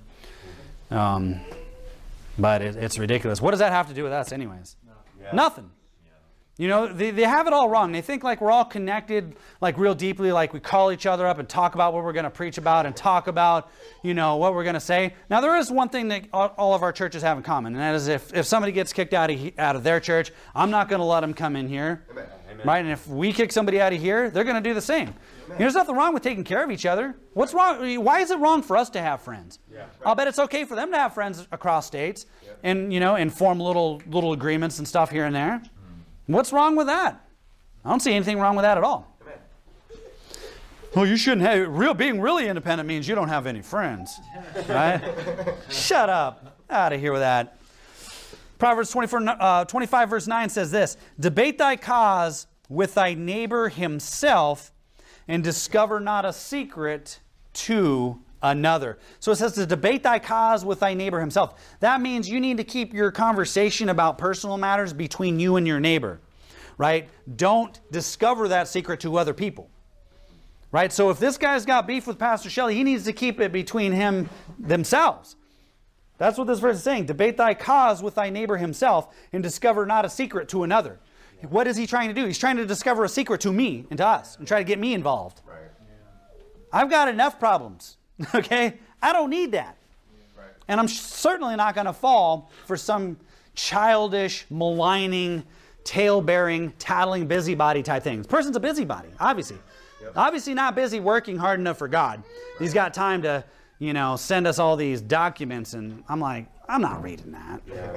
But it's ridiculous. What does that have to do with us anyways? No. Yeah. Nothing. You know, they have it all wrong. They think like we're all connected, like real deeply, like we call each other up and talk about what we're going to preach about and talk about, you know, what we're going to say. Now, there is one thing that all of our churches have in common, and that is if somebody gets kicked out of their church, I'm not going to let them come in here. Amen. Right? And if we kick somebody out of here, they're going to do the same. There's nothing wrong with taking care of each other. What's wrong? Why is it wrong for us to have friends? Yeah. I'll bet it's okay for them to have friends across states and, you know, and form little agreements and stuff here and there. What's wrong with that? I don't see anything wrong with that at all. Amen. Well, you shouldn't have... being really independent means you don't have any friends. Right? Shut up. Out of here with that. Proverbs 25 verse 9 says this, debate thy cause with thy neighbor himself and discover not a secret to another. So it says to debate thy cause with thy neighbor himself. That means you need to keep your conversation about personal matters between you and your neighbor, right? Don't discover that secret to other people, right? So if this guy's got beef with Pastor Shelley, he needs to keep it between themselves. That's what this verse is saying. Debate thy cause with thy neighbor himself and discover not a secret to another. What is he trying to do? He's trying to discover a secret to me and to us and try to get me involved. Right. I've got enough problems. Okay? I don't need that. Right. And I'm certainly not going to fall for some childish, maligning, tail-bearing, tattling busybody type thing. This person's a busybody, obviously. Yep. Obviously not busy working hard enough for God. Right. He's got time to, you know, send us all these documents, and I'm like, I'm not reading that. Yeah.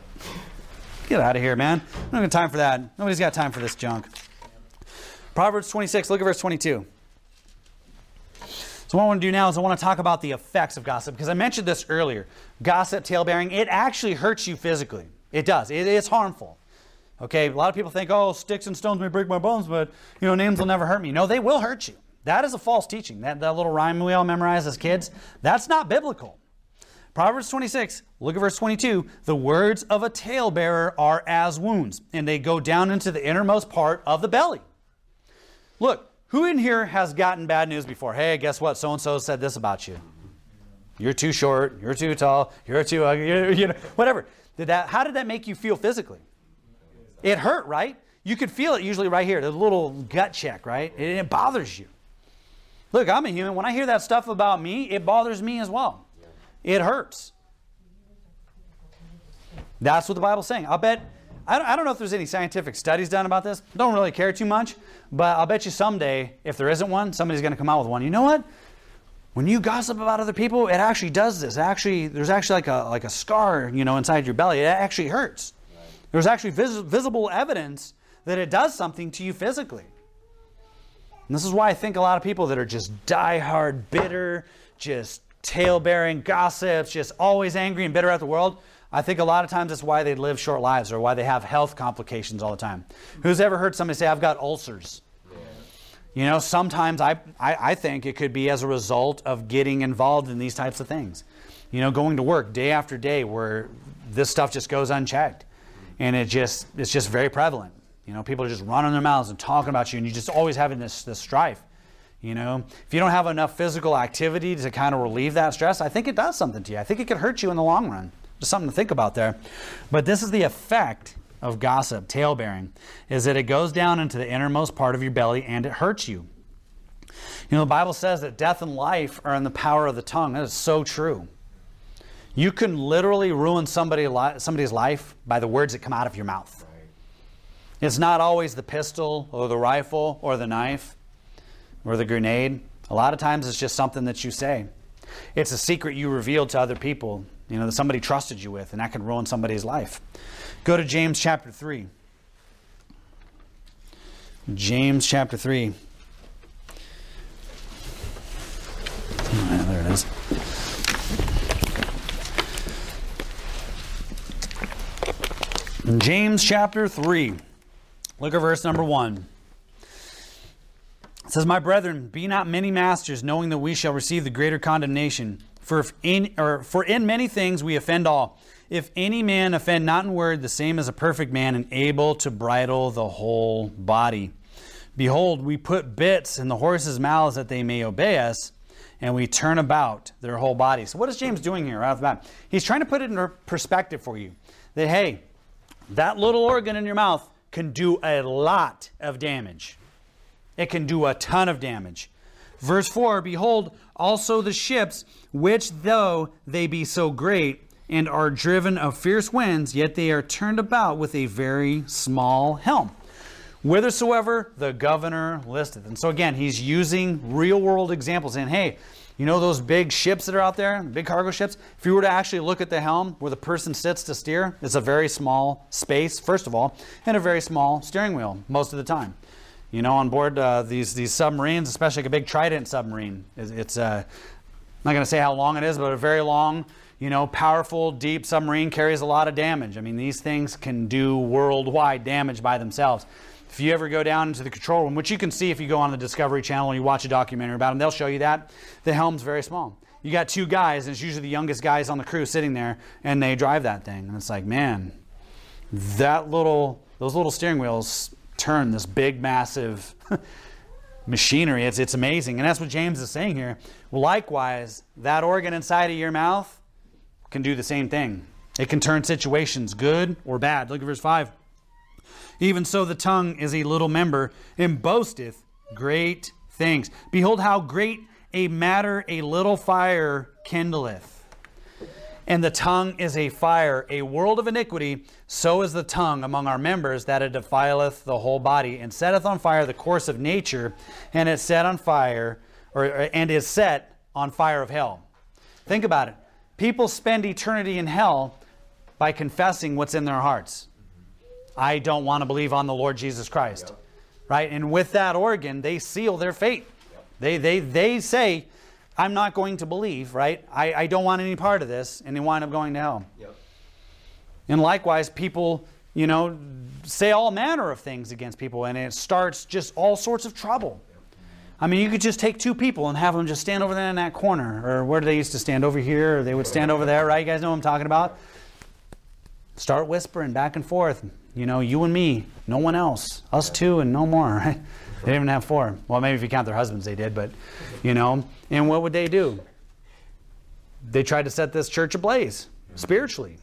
Get out of here, man. I don't have time for that. Nobody's got time for this junk. Proverbs 26, look at verse 22. So what I want to do now is I want to talk about the effects of gossip, because I mentioned this earlier. Gossip, tale-bearing, it actually hurts you physically. It does. It is harmful. Okay, a lot of people think, oh, sticks and stones may break my bones, but, you know, names will never hurt me. No, they will hurt you. That is a false teaching. That little rhyme we all memorized as kids, that's not biblical. Proverbs 26, look at verse 22. The words of a talebearer are as wounds, and they go down into the innermost part of the belly. Look. Who in here has gotten bad news before? Hey, guess what? So-and-so said this about you. You're too short. You're too tall. You're too ugly. You know, whatever. How did that make you feel physically? It hurt, right? You could feel it usually right here. The little gut check, right? It bothers you. Look, I'm a human. When I hear that stuff about me, it bothers me as well. It hurts. That's what the Bible's saying. I'll bet... I don't know if there's any scientific studies done about this. Don't really care too much. But I'll bet you someday, if there isn't one, somebody's going to come out with one. You know what? When you gossip about other people, it actually does this. There's actually like a scar, you know, inside your belly. It actually hurts. Right. There's actually visible evidence that it does something to you physically. And this is why I think a lot of people that are just diehard, bitter, just tale-bearing gossips, just always angry and bitter at the world, I think a lot of times that's why they live short lives or why they have health complications all the time. Who's ever heard somebody say, I've got ulcers? Yeah. You know, sometimes I think it could be as a result of getting involved in these types of things. You know, going to work day after day where this stuff just goes unchecked. And it's just very prevalent. You know, people are just running their mouths and talking about you, and you're just always having this strife. You know, if you don't have enough physical activity to kind of relieve that stress, I think it does something to you. I think it could hurt you in the long run. Just something to think about there. But this is the effect of gossip, tale-bearing, is that it goes down into the innermost part of your belly and it hurts you. You know, the Bible says that death and life are in the power of the tongue. That is so true. You can literally ruin somebody's life by the words that come out of your mouth. Right. It's not always the pistol or the rifle or the knife or the grenade. A lot of times it's just something that you say. It's a secret you revealed to other people, you know, that somebody trusted you with, and that can ruin somebody's life. Go to James chapter 3. James chapter 3. Oh, there it is. James chapter 3. Look at verse number 1. It says, "My brethren, be not many masters, knowing that we shall receive the greater condemnation. For in many things we offend all. If any man offend not in word, the same as a perfect man, and able to bridle the whole body. Behold, we put bits in the horses' mouths that they may obey us, and we turn about their whole body." So what is James doing here right off the bat? He's trying to put it in perspective for you. That, hey, that little organ in your mouth can do a lot of damage. It can do a ton of damage. Verse 4, "Behold, also the ships, which though they be so great, and are driven of fierce winds, yet they are turned about with a very small helm, whithersoever the governor listeth." And so again, he's using real world examples. And hey, you know those big ships that are out there, big cargo ships? If you were to actually look at the helm where the person sits to steer, it's a very small space, first of all, and a very small steering wheel most of the time. You know, on board these submarines, especially like a big Trident submarine, it's I'm not going to say how long it is, but a very long, you know, powerful, deep submarine carries a lot of damage. I mean, these things can do worldwide damage by themselves. If you ever go down into the control room, which you can see if you go on the Discovery Channel and you watch a documentary about them, they'll show you that. The helm's very small. You got two guys, and it's usually the youngest guys on the crew sitting there, and they drive that thing. And it's like, man, those little steering wheels turn this big, massive machinery. It's amazing. And that's what James is saying here. Likewise, that organ inside of your mouth can do the same thing. It can turn situations good or bad. Look at verse 5. "Even so the tongue is a little member, and boasteth great things. Behold how great a matter a little fire kindleth. And the tongue is a fire, a world of iniquity. So is the tongue among our members, that it defileth the whole body, and setteth on fire the course of nature, and is set on fire, and is set on fire of hell." Think about it. People spend eternity in hell by confessing what's in their hearts. I don't want to believe on the Lord Jesus Christ. Yep. Right? And with that organ, they seal their fate. Yep. They say, I'm not going to believe, right? I don't want any part of this, and they wind up going to hell. Yep. And likewise, people, you know, say all manner of things against people, and it starts just all sorts of trouble. Yep. I mean, you could just take two people and have them just stand over there in that corner, or where do they used to stand, over here, or they would stand over there, right? You guys know what I'm talking about? Start whispering back and forth. You know, you and me, no one else. Us two and no more, right? They didn't even have four. Well, maybe if you count their husbands, they did, but, you know. And what would they do? They tried to set this church ablaze, spiritually.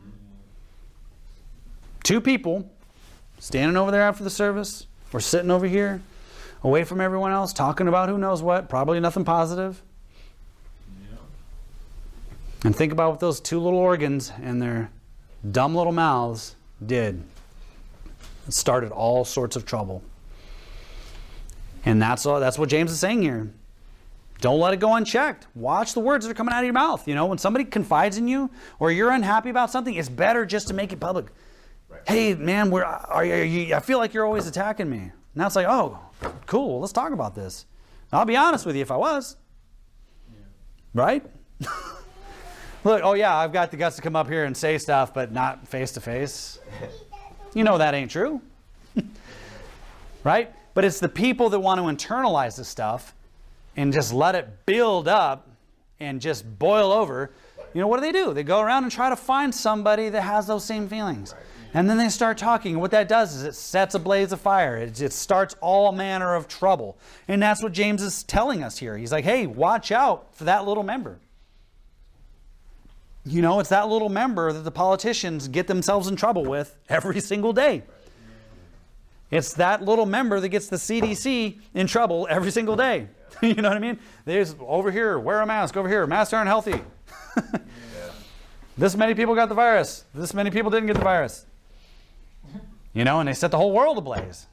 Two people standing over there after the service, or sitting over here, away from everyone else, talking about who knows what, probably nothing positive. Yeah. And think about what those two little organs and their dumb little mouths did. It started all sorts of trouble. And that's what James is saying here. Don't let it go unchecked. Watch the words that are coming out of your mouth. You know, when somebody confides in you or you're unhappy about something, it's better just to make it public. Right. Hey, man, I feel like you're always attacking me. Now it's like, oh, cool, let's talk about this. I'll be honest with you if I was. Yeah. Right? Look, oh yeah, I've got the guts to come up here and say stuff, but not face to face. You know that ain't true. Right? But it's the people that want to internalize this stuff and just let it build up and just boil over. You know, what do? They go around and try to find somebody that has those same feelings. Right. And then they start talking. And what that does is it sets a blaze of fire. It starts all manner of trouble. And that's what James is telling us here. He's like, hey, watch out for that little member. You know, it's that little member that the politicians get themselves in trouble with every single day. It's that little member that gets the CDC in trouble every single day. You know what I mean? There's over here, wear a mask. Over here, masks aren't healthy. This many people got the virus. This many people didn't get the virus. You know, and they set the whole world ablaze.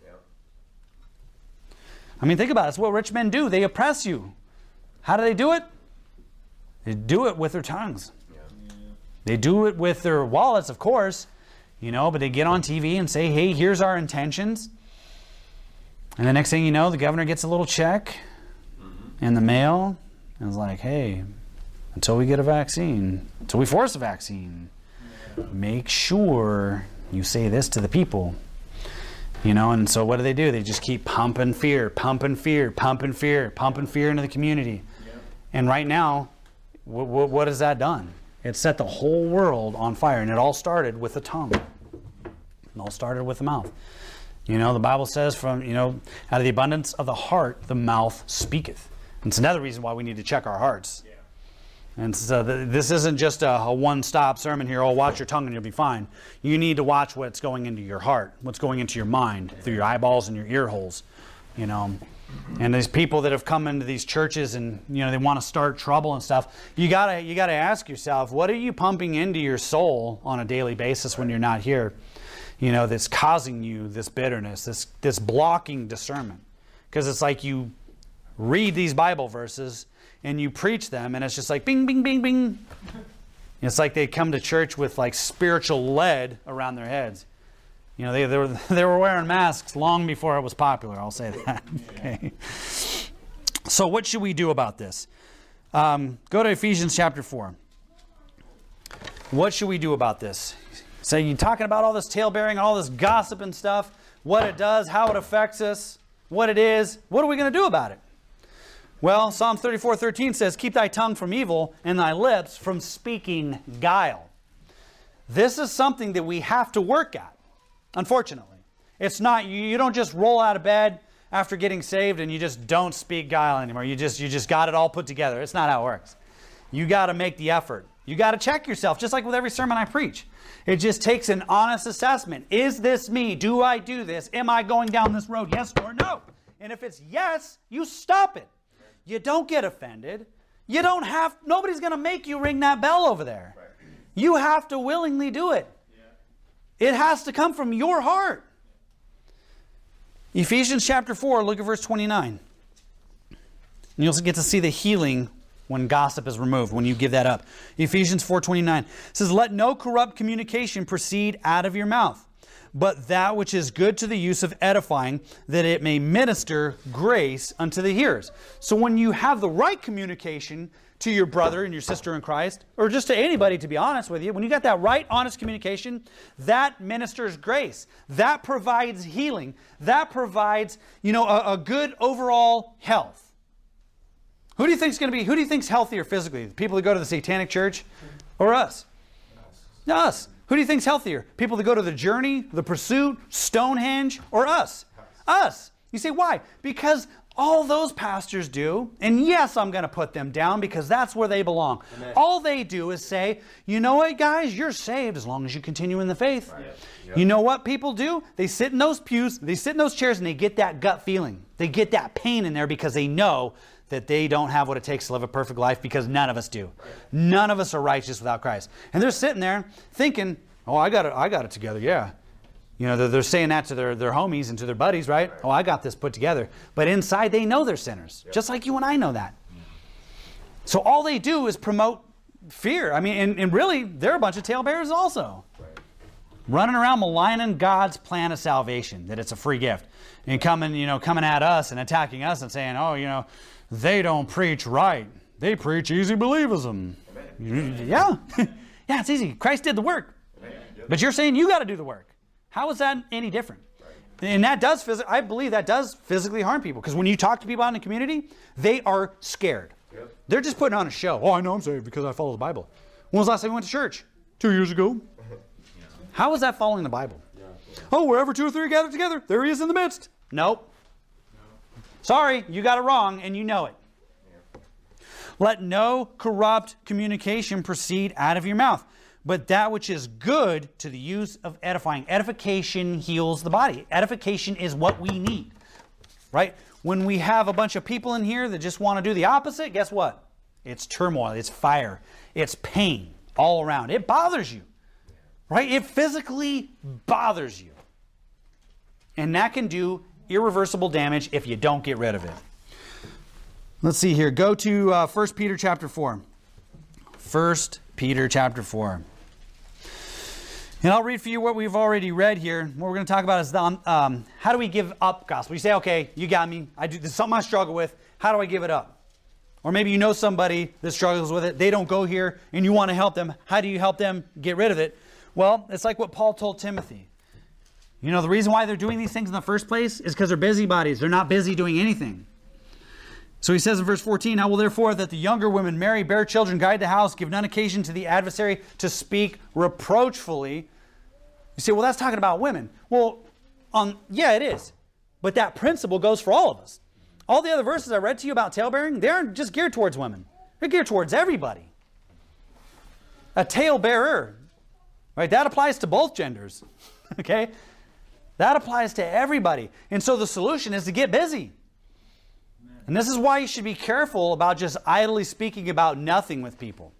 I mean, think about it. It's what rich men do. They oppress you. How do they do it? They do it with their tongues. They do it with their wallets, of course. You know, but they get on TV and say, hey, here's our intentions. And the next thing you know, the governor gets a little check in the mail. And it's like, hey, until we get a vaccine, until we force a vaccine, make sure you say this to the people. You know, and so what do? They just keep pumping fear, pumping fear, pumping fear, pumping fear into the community. And right now, what has that done? It set the whole world on fire. And it all started with the tongue. It all started with the mouth. You know, the Bible says from, you know, out of the abundance of the heart, the mouth speaketh. And it's another reason why we need to check our hearts. And so this isn't just a one-stop sermon here, oh, watch your tongue and you'll be fine. You need to watch what's going into your heart, what's going into your mind, through your eyeballs and your ear holes, you know. And these people that have come into these churches and, you know, they want to start trouble and stuff, you gotta ask yourself, what are you pumping into your soul on a daily basis when you're not here? You know, that's causing you this bitterness, this blocking discernment. Because it's like you read these Bible verses and you preach them, and it's just like bing, bing, bing, bing. It's like they come to church with like spiritual lead around their heads. You know, they were wearing masks long before it was popular, I'll say that. Okay. So what should we do about this? Go to Ephesians chapter 4. What should we do about this? So you're talking about all this tale-bearing, all this gossip and stuff, what it does, how it affects us, what it is. What are we going to do about it? Well, Psalm 34:13 says, keep thy tongue from evil and thy lips from speaking guile. This is something that we have to work at, unfortunately. It's not, you don't just roll out of bed after getting saved and you just don't speak guile anymore. You just got it all put together. It's not how it works. You got to make the effort. You got to check yourself, just like with every sermon I preach. It just takes an honest assessment. Is this me? Do I do this? Am I going down this road? Yes or no? And if it's yes, you stop it. You don't get offended. You don't have, nobody's going to make you ring that bell over there. You have to willingly do it. It has to come from your heart. Ephesians chapter 4, look at verse 29. And you'll get to see the healing when gossip is removed, when you give that up. Ephesians 4:29 says, let no corrupt communication proceed out of your mouth, but that which is good to the use of edifying, that it may minister grace unto the hearers. So when you have the right communication to your brother and your sister in Christ, or just to anybody, to be honest with you, when you got that right, honest communication, that ministers grace. That provides healing. That provides, you know, a good overall health. Who do you think's going to be? Who do you think's healthier physically? The people that go to the Satanic Church, or us? Us. Who do you think's healthier? People that go to the Journey, the Pursuit, Stonehenge, or us? Us. You say why? Because all those pastors do, and yes, I'm going to put them down because that's where they belong. Amen. All they do is say, you know what, guys, you're saved as long as you continue in the faith. Right. Yep. You know what people do? They sit in those pews, they sit in those chairs, and they get that gut feeling. They get that pain in there because they know that they don't have what it takes to live a perfect life, because none of us do. None of us are righteous without Christ. And they're sitting there thinking, oh, I got it together, yeah. You know, they're saying that to their homies and to their buddies, right? Oh, I got this put together. But inside they know they're sinners, just like you and I know that. So all they do is promote fear. I mean, and really, they're a bunch of talebearers also. Running around maligning God's plan of salvation, that it's a free gift. And coming at us and attacking us and saying, oh, you know, they don't preach right. They preach easy believism. Yeah. Yeah, it's easy. Christ did the work. But you're saying you got to do the work. How is that any different? And that does, I believe that does physically harm people. Because when you talk to people out in the community, they are scared. They're just putting on a show. Oh, I know I'm saved because I follow the Bible. When was the last time you went to church? 2 years ago. How is that following the Bible? Oh, wherever 2 or 3 are gathered together, there he is in the midst. Nope. Sorry, you got it wrong, and you know it. Let no corrupt communication proceed out of your mouth, but that which is good to the use of edifying. Edification heals the body. Edification is what we need, right? When we have a bunch of people in here that just want to do the opposite, guess what? It's turmoil, it's fire, it's pain all around. It bothers you, right? It physically bothers you. And that can do irreversible damage if you don't get rid of it. Let's see here. Go to 1 Peter chapter 4. 1 Peter chapter 4. And I'll read for you what we've already read here. What we're going to talk about is how do we give up gospel? You say, okay, you got me. This is something I struggle with. How do I give it up? Or maybe you know somebody that struggles with it. They don't go here and you want to help them. How do you help them get rid of it? Well, it's like what Paul told Timothy. You know, the reason why they're doing these things in the first place is because they're busybodies. They're not busy doing anything. So he says in verse 14, I will therefore that the younger women marry, bear children, guide the house, give none occasion to the adversary to speak reproachfully. You say, well, that's talking about women. Well, yeah, it is. But that principle goes for all of us. All the other verses I read to you about talebearing, they aren't just geared towards women. They're geared towards everybody. A talebearer, right? That applies to both genders, okay? That applies to everybody. And so the solution is to get busy. And this is why you should be careful about just idly speaking about nothing with people.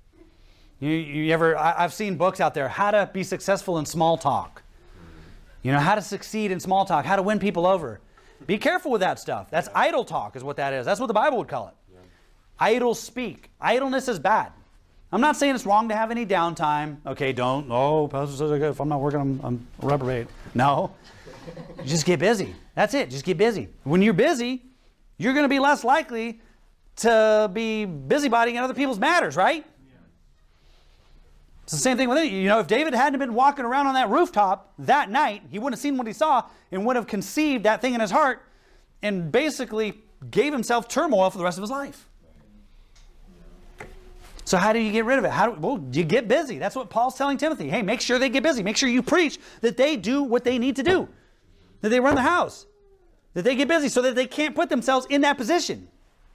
I've seen books out there, how to be successful in small talk. You know, how to succeed in small talk, how to win people over. Be careful with that stuff. That's idle talk is what that is. That's what the Bible would call it. Yeah. Idle speak. Idleness is bad. I'm not saying it's wrong to have any downtime. Okay, don't. Oh, Pastor says if I'm not working, I'm a reprobate. No. Just get busy. That's it. Just get busy. When you're busy, you're going to be less likely to be busybodying in other people's matters, right? It's the same thing with it. You know, if David hadn't been walking around on that rooftop that night, he wouldn't have seen what he saw and would have conceived that thing in his heart and basically gave himself turmoil for the rest of his life. So how do you get rid of it? Well, you get busy. That's what Paul's telling Timothy. Hey, make sure they get busy. Make sure you preach that they do what they need to do, that they run the house, that they get busy so that they can't put themselves in that position.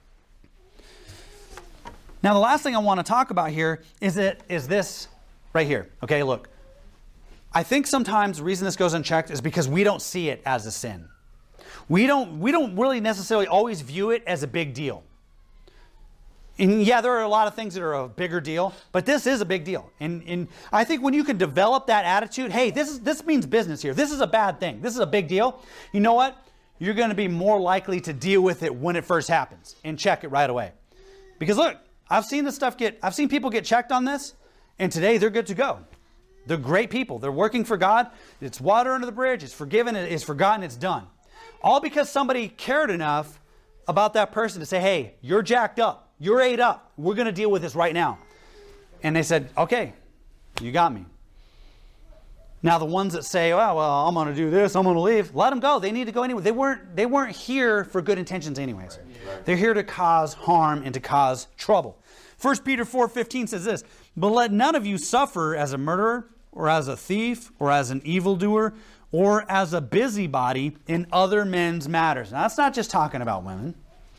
Now, the last thing I want to talk about here is this right here. Okay, look. I think sometimes the reason this goes unchecked is because we don't see it as a sin. We don't really necessarily always view it as a big deal. And yeah, there are a lot of things that are a bigger deal, but this is a big deal. And I think when you can develop that attitude, hey, this means business here. This is a bad thing. This is a big deal. You know what? You're going to be more likely to deal with it when it first happens and check it right away. Because look, I've seen people get checked on this, and today they're good to go. They're great people. They're working for God. It's water under the bridge. It's forgiven. It's forgotten. It's done. All because somebody cared enough about that person to say, hey, you're jacked up. You're ate up. We're going to deal with this right now. And they said, okay, you got me. Now the ones that say, well, I'm going to do this, I'm going to leave, let them go. They need to go anyway. They weren't here for good intentions anyways. Right. They're here to cause harm and to cause trouble. 1 Peter 4:15 says this, but let none of you suffer as a murderer or as a thief or as an evildoer or as a busybody in other men's matters. Now that's not just talking about women.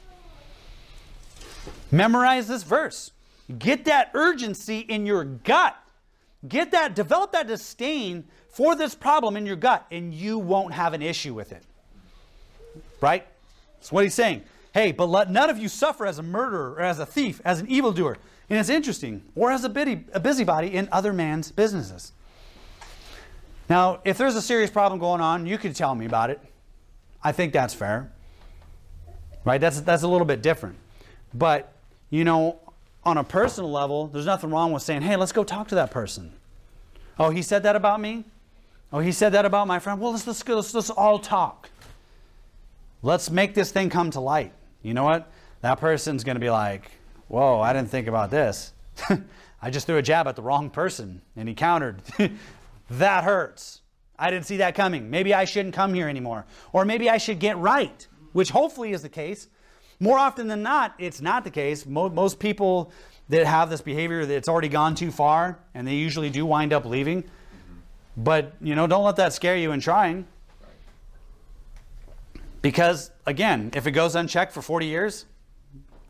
Memorize this verse. Get that urgency in your gut. Develop that disdain for this problem in your gut, and you won't have an issue with it. Right? That's what he's saying. Hey, but let none of you suffer as a murderer or as a thief, as an evildoer. And it's interesting. Or as a busybody in other man's businesses. Now, if there's a serious problem going on, you could tell me about it. I think that's fair. Right? That's a little bit different. But, you know, on a personal level, there's nothing wrong with saying, hey, let's go talk to that person. Oh, he said that about me? Oh, he said that about my friend? Well, let's all talk. Let's make this thing come to light. You know what? That person's going to be like, whoa, I didn't think about this. I just threw a jab at the wrong person, and he countered. That hurts. I didn't see that coming. Maybe I shouldn't come here anymore. Or maybe I should get right, which hopefully is the case. More often than not, it's not the case. Most people that have this behavior, it's already gone too far, and they usually do wind up leaving. But, you know, don't let that scare you in trying. Because, again, if it goes unchecked for 40 years,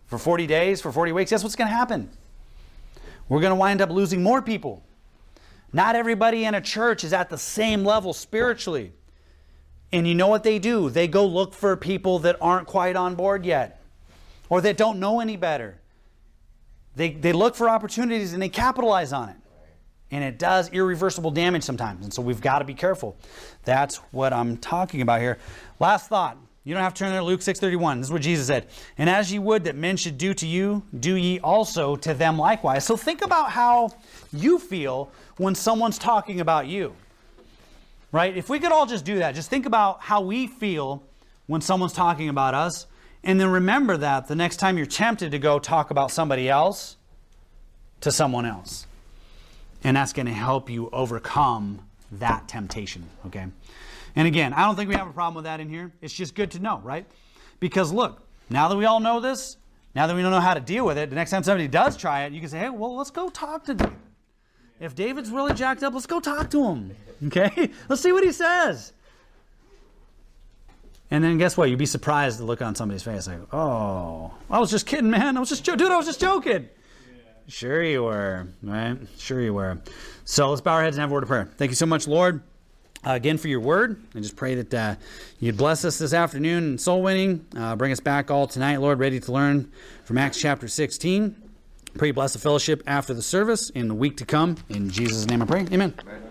for 40 days, for 40 weeks, guess what's going to happen? We're going to wind up losing more people. Not everybody in a church is at the same level spiritually. And you know what they do? They go look for people that aren't quite on board yet, or that don't know any better. They look for opportunities and they capitalize on it. And it does irreversible damage sometimes. And so we've got to be careful. That's what I'm talking about here. Last thought. You don't have to turn there to Luke 6:31. This is what Jesus said. And as ye would that men should do to you, do ye also to them likewise. So think about how you feel when someone's talking about you. Right? If we could all just do that, just think about how we feel when someone's talking about us. And then remember that the next time you're tempted to go talk about somebody else to someone else. And that's going to help you overcome that temptation. Okay? And again, I don't think we have a problem with that in here. It's just good to know, right? Because look, now that we all know this, now that we don't know how to deal with it, the next time somebody does try it, you can say, hey, well, let's go talk to David. If David's really jacked up, let's go talk to him. Okay? Let's see what he says. And then guess what? You'd be surprised to look on somebody's face like, oh, I was just kidding, man. I was just joking. Sure you were, right? Sure you were. So let's bow our heads and have a word of prayer. Thank you so much, Lord, again for your word. I just pray that you'd bless us this afternoon in soul winning. Bring us back all tonight, Lord, ready to learn from Acts chapter 16. Pray you bless the fellowship after the service in the week to come. In Jesus' name I pray. Amen.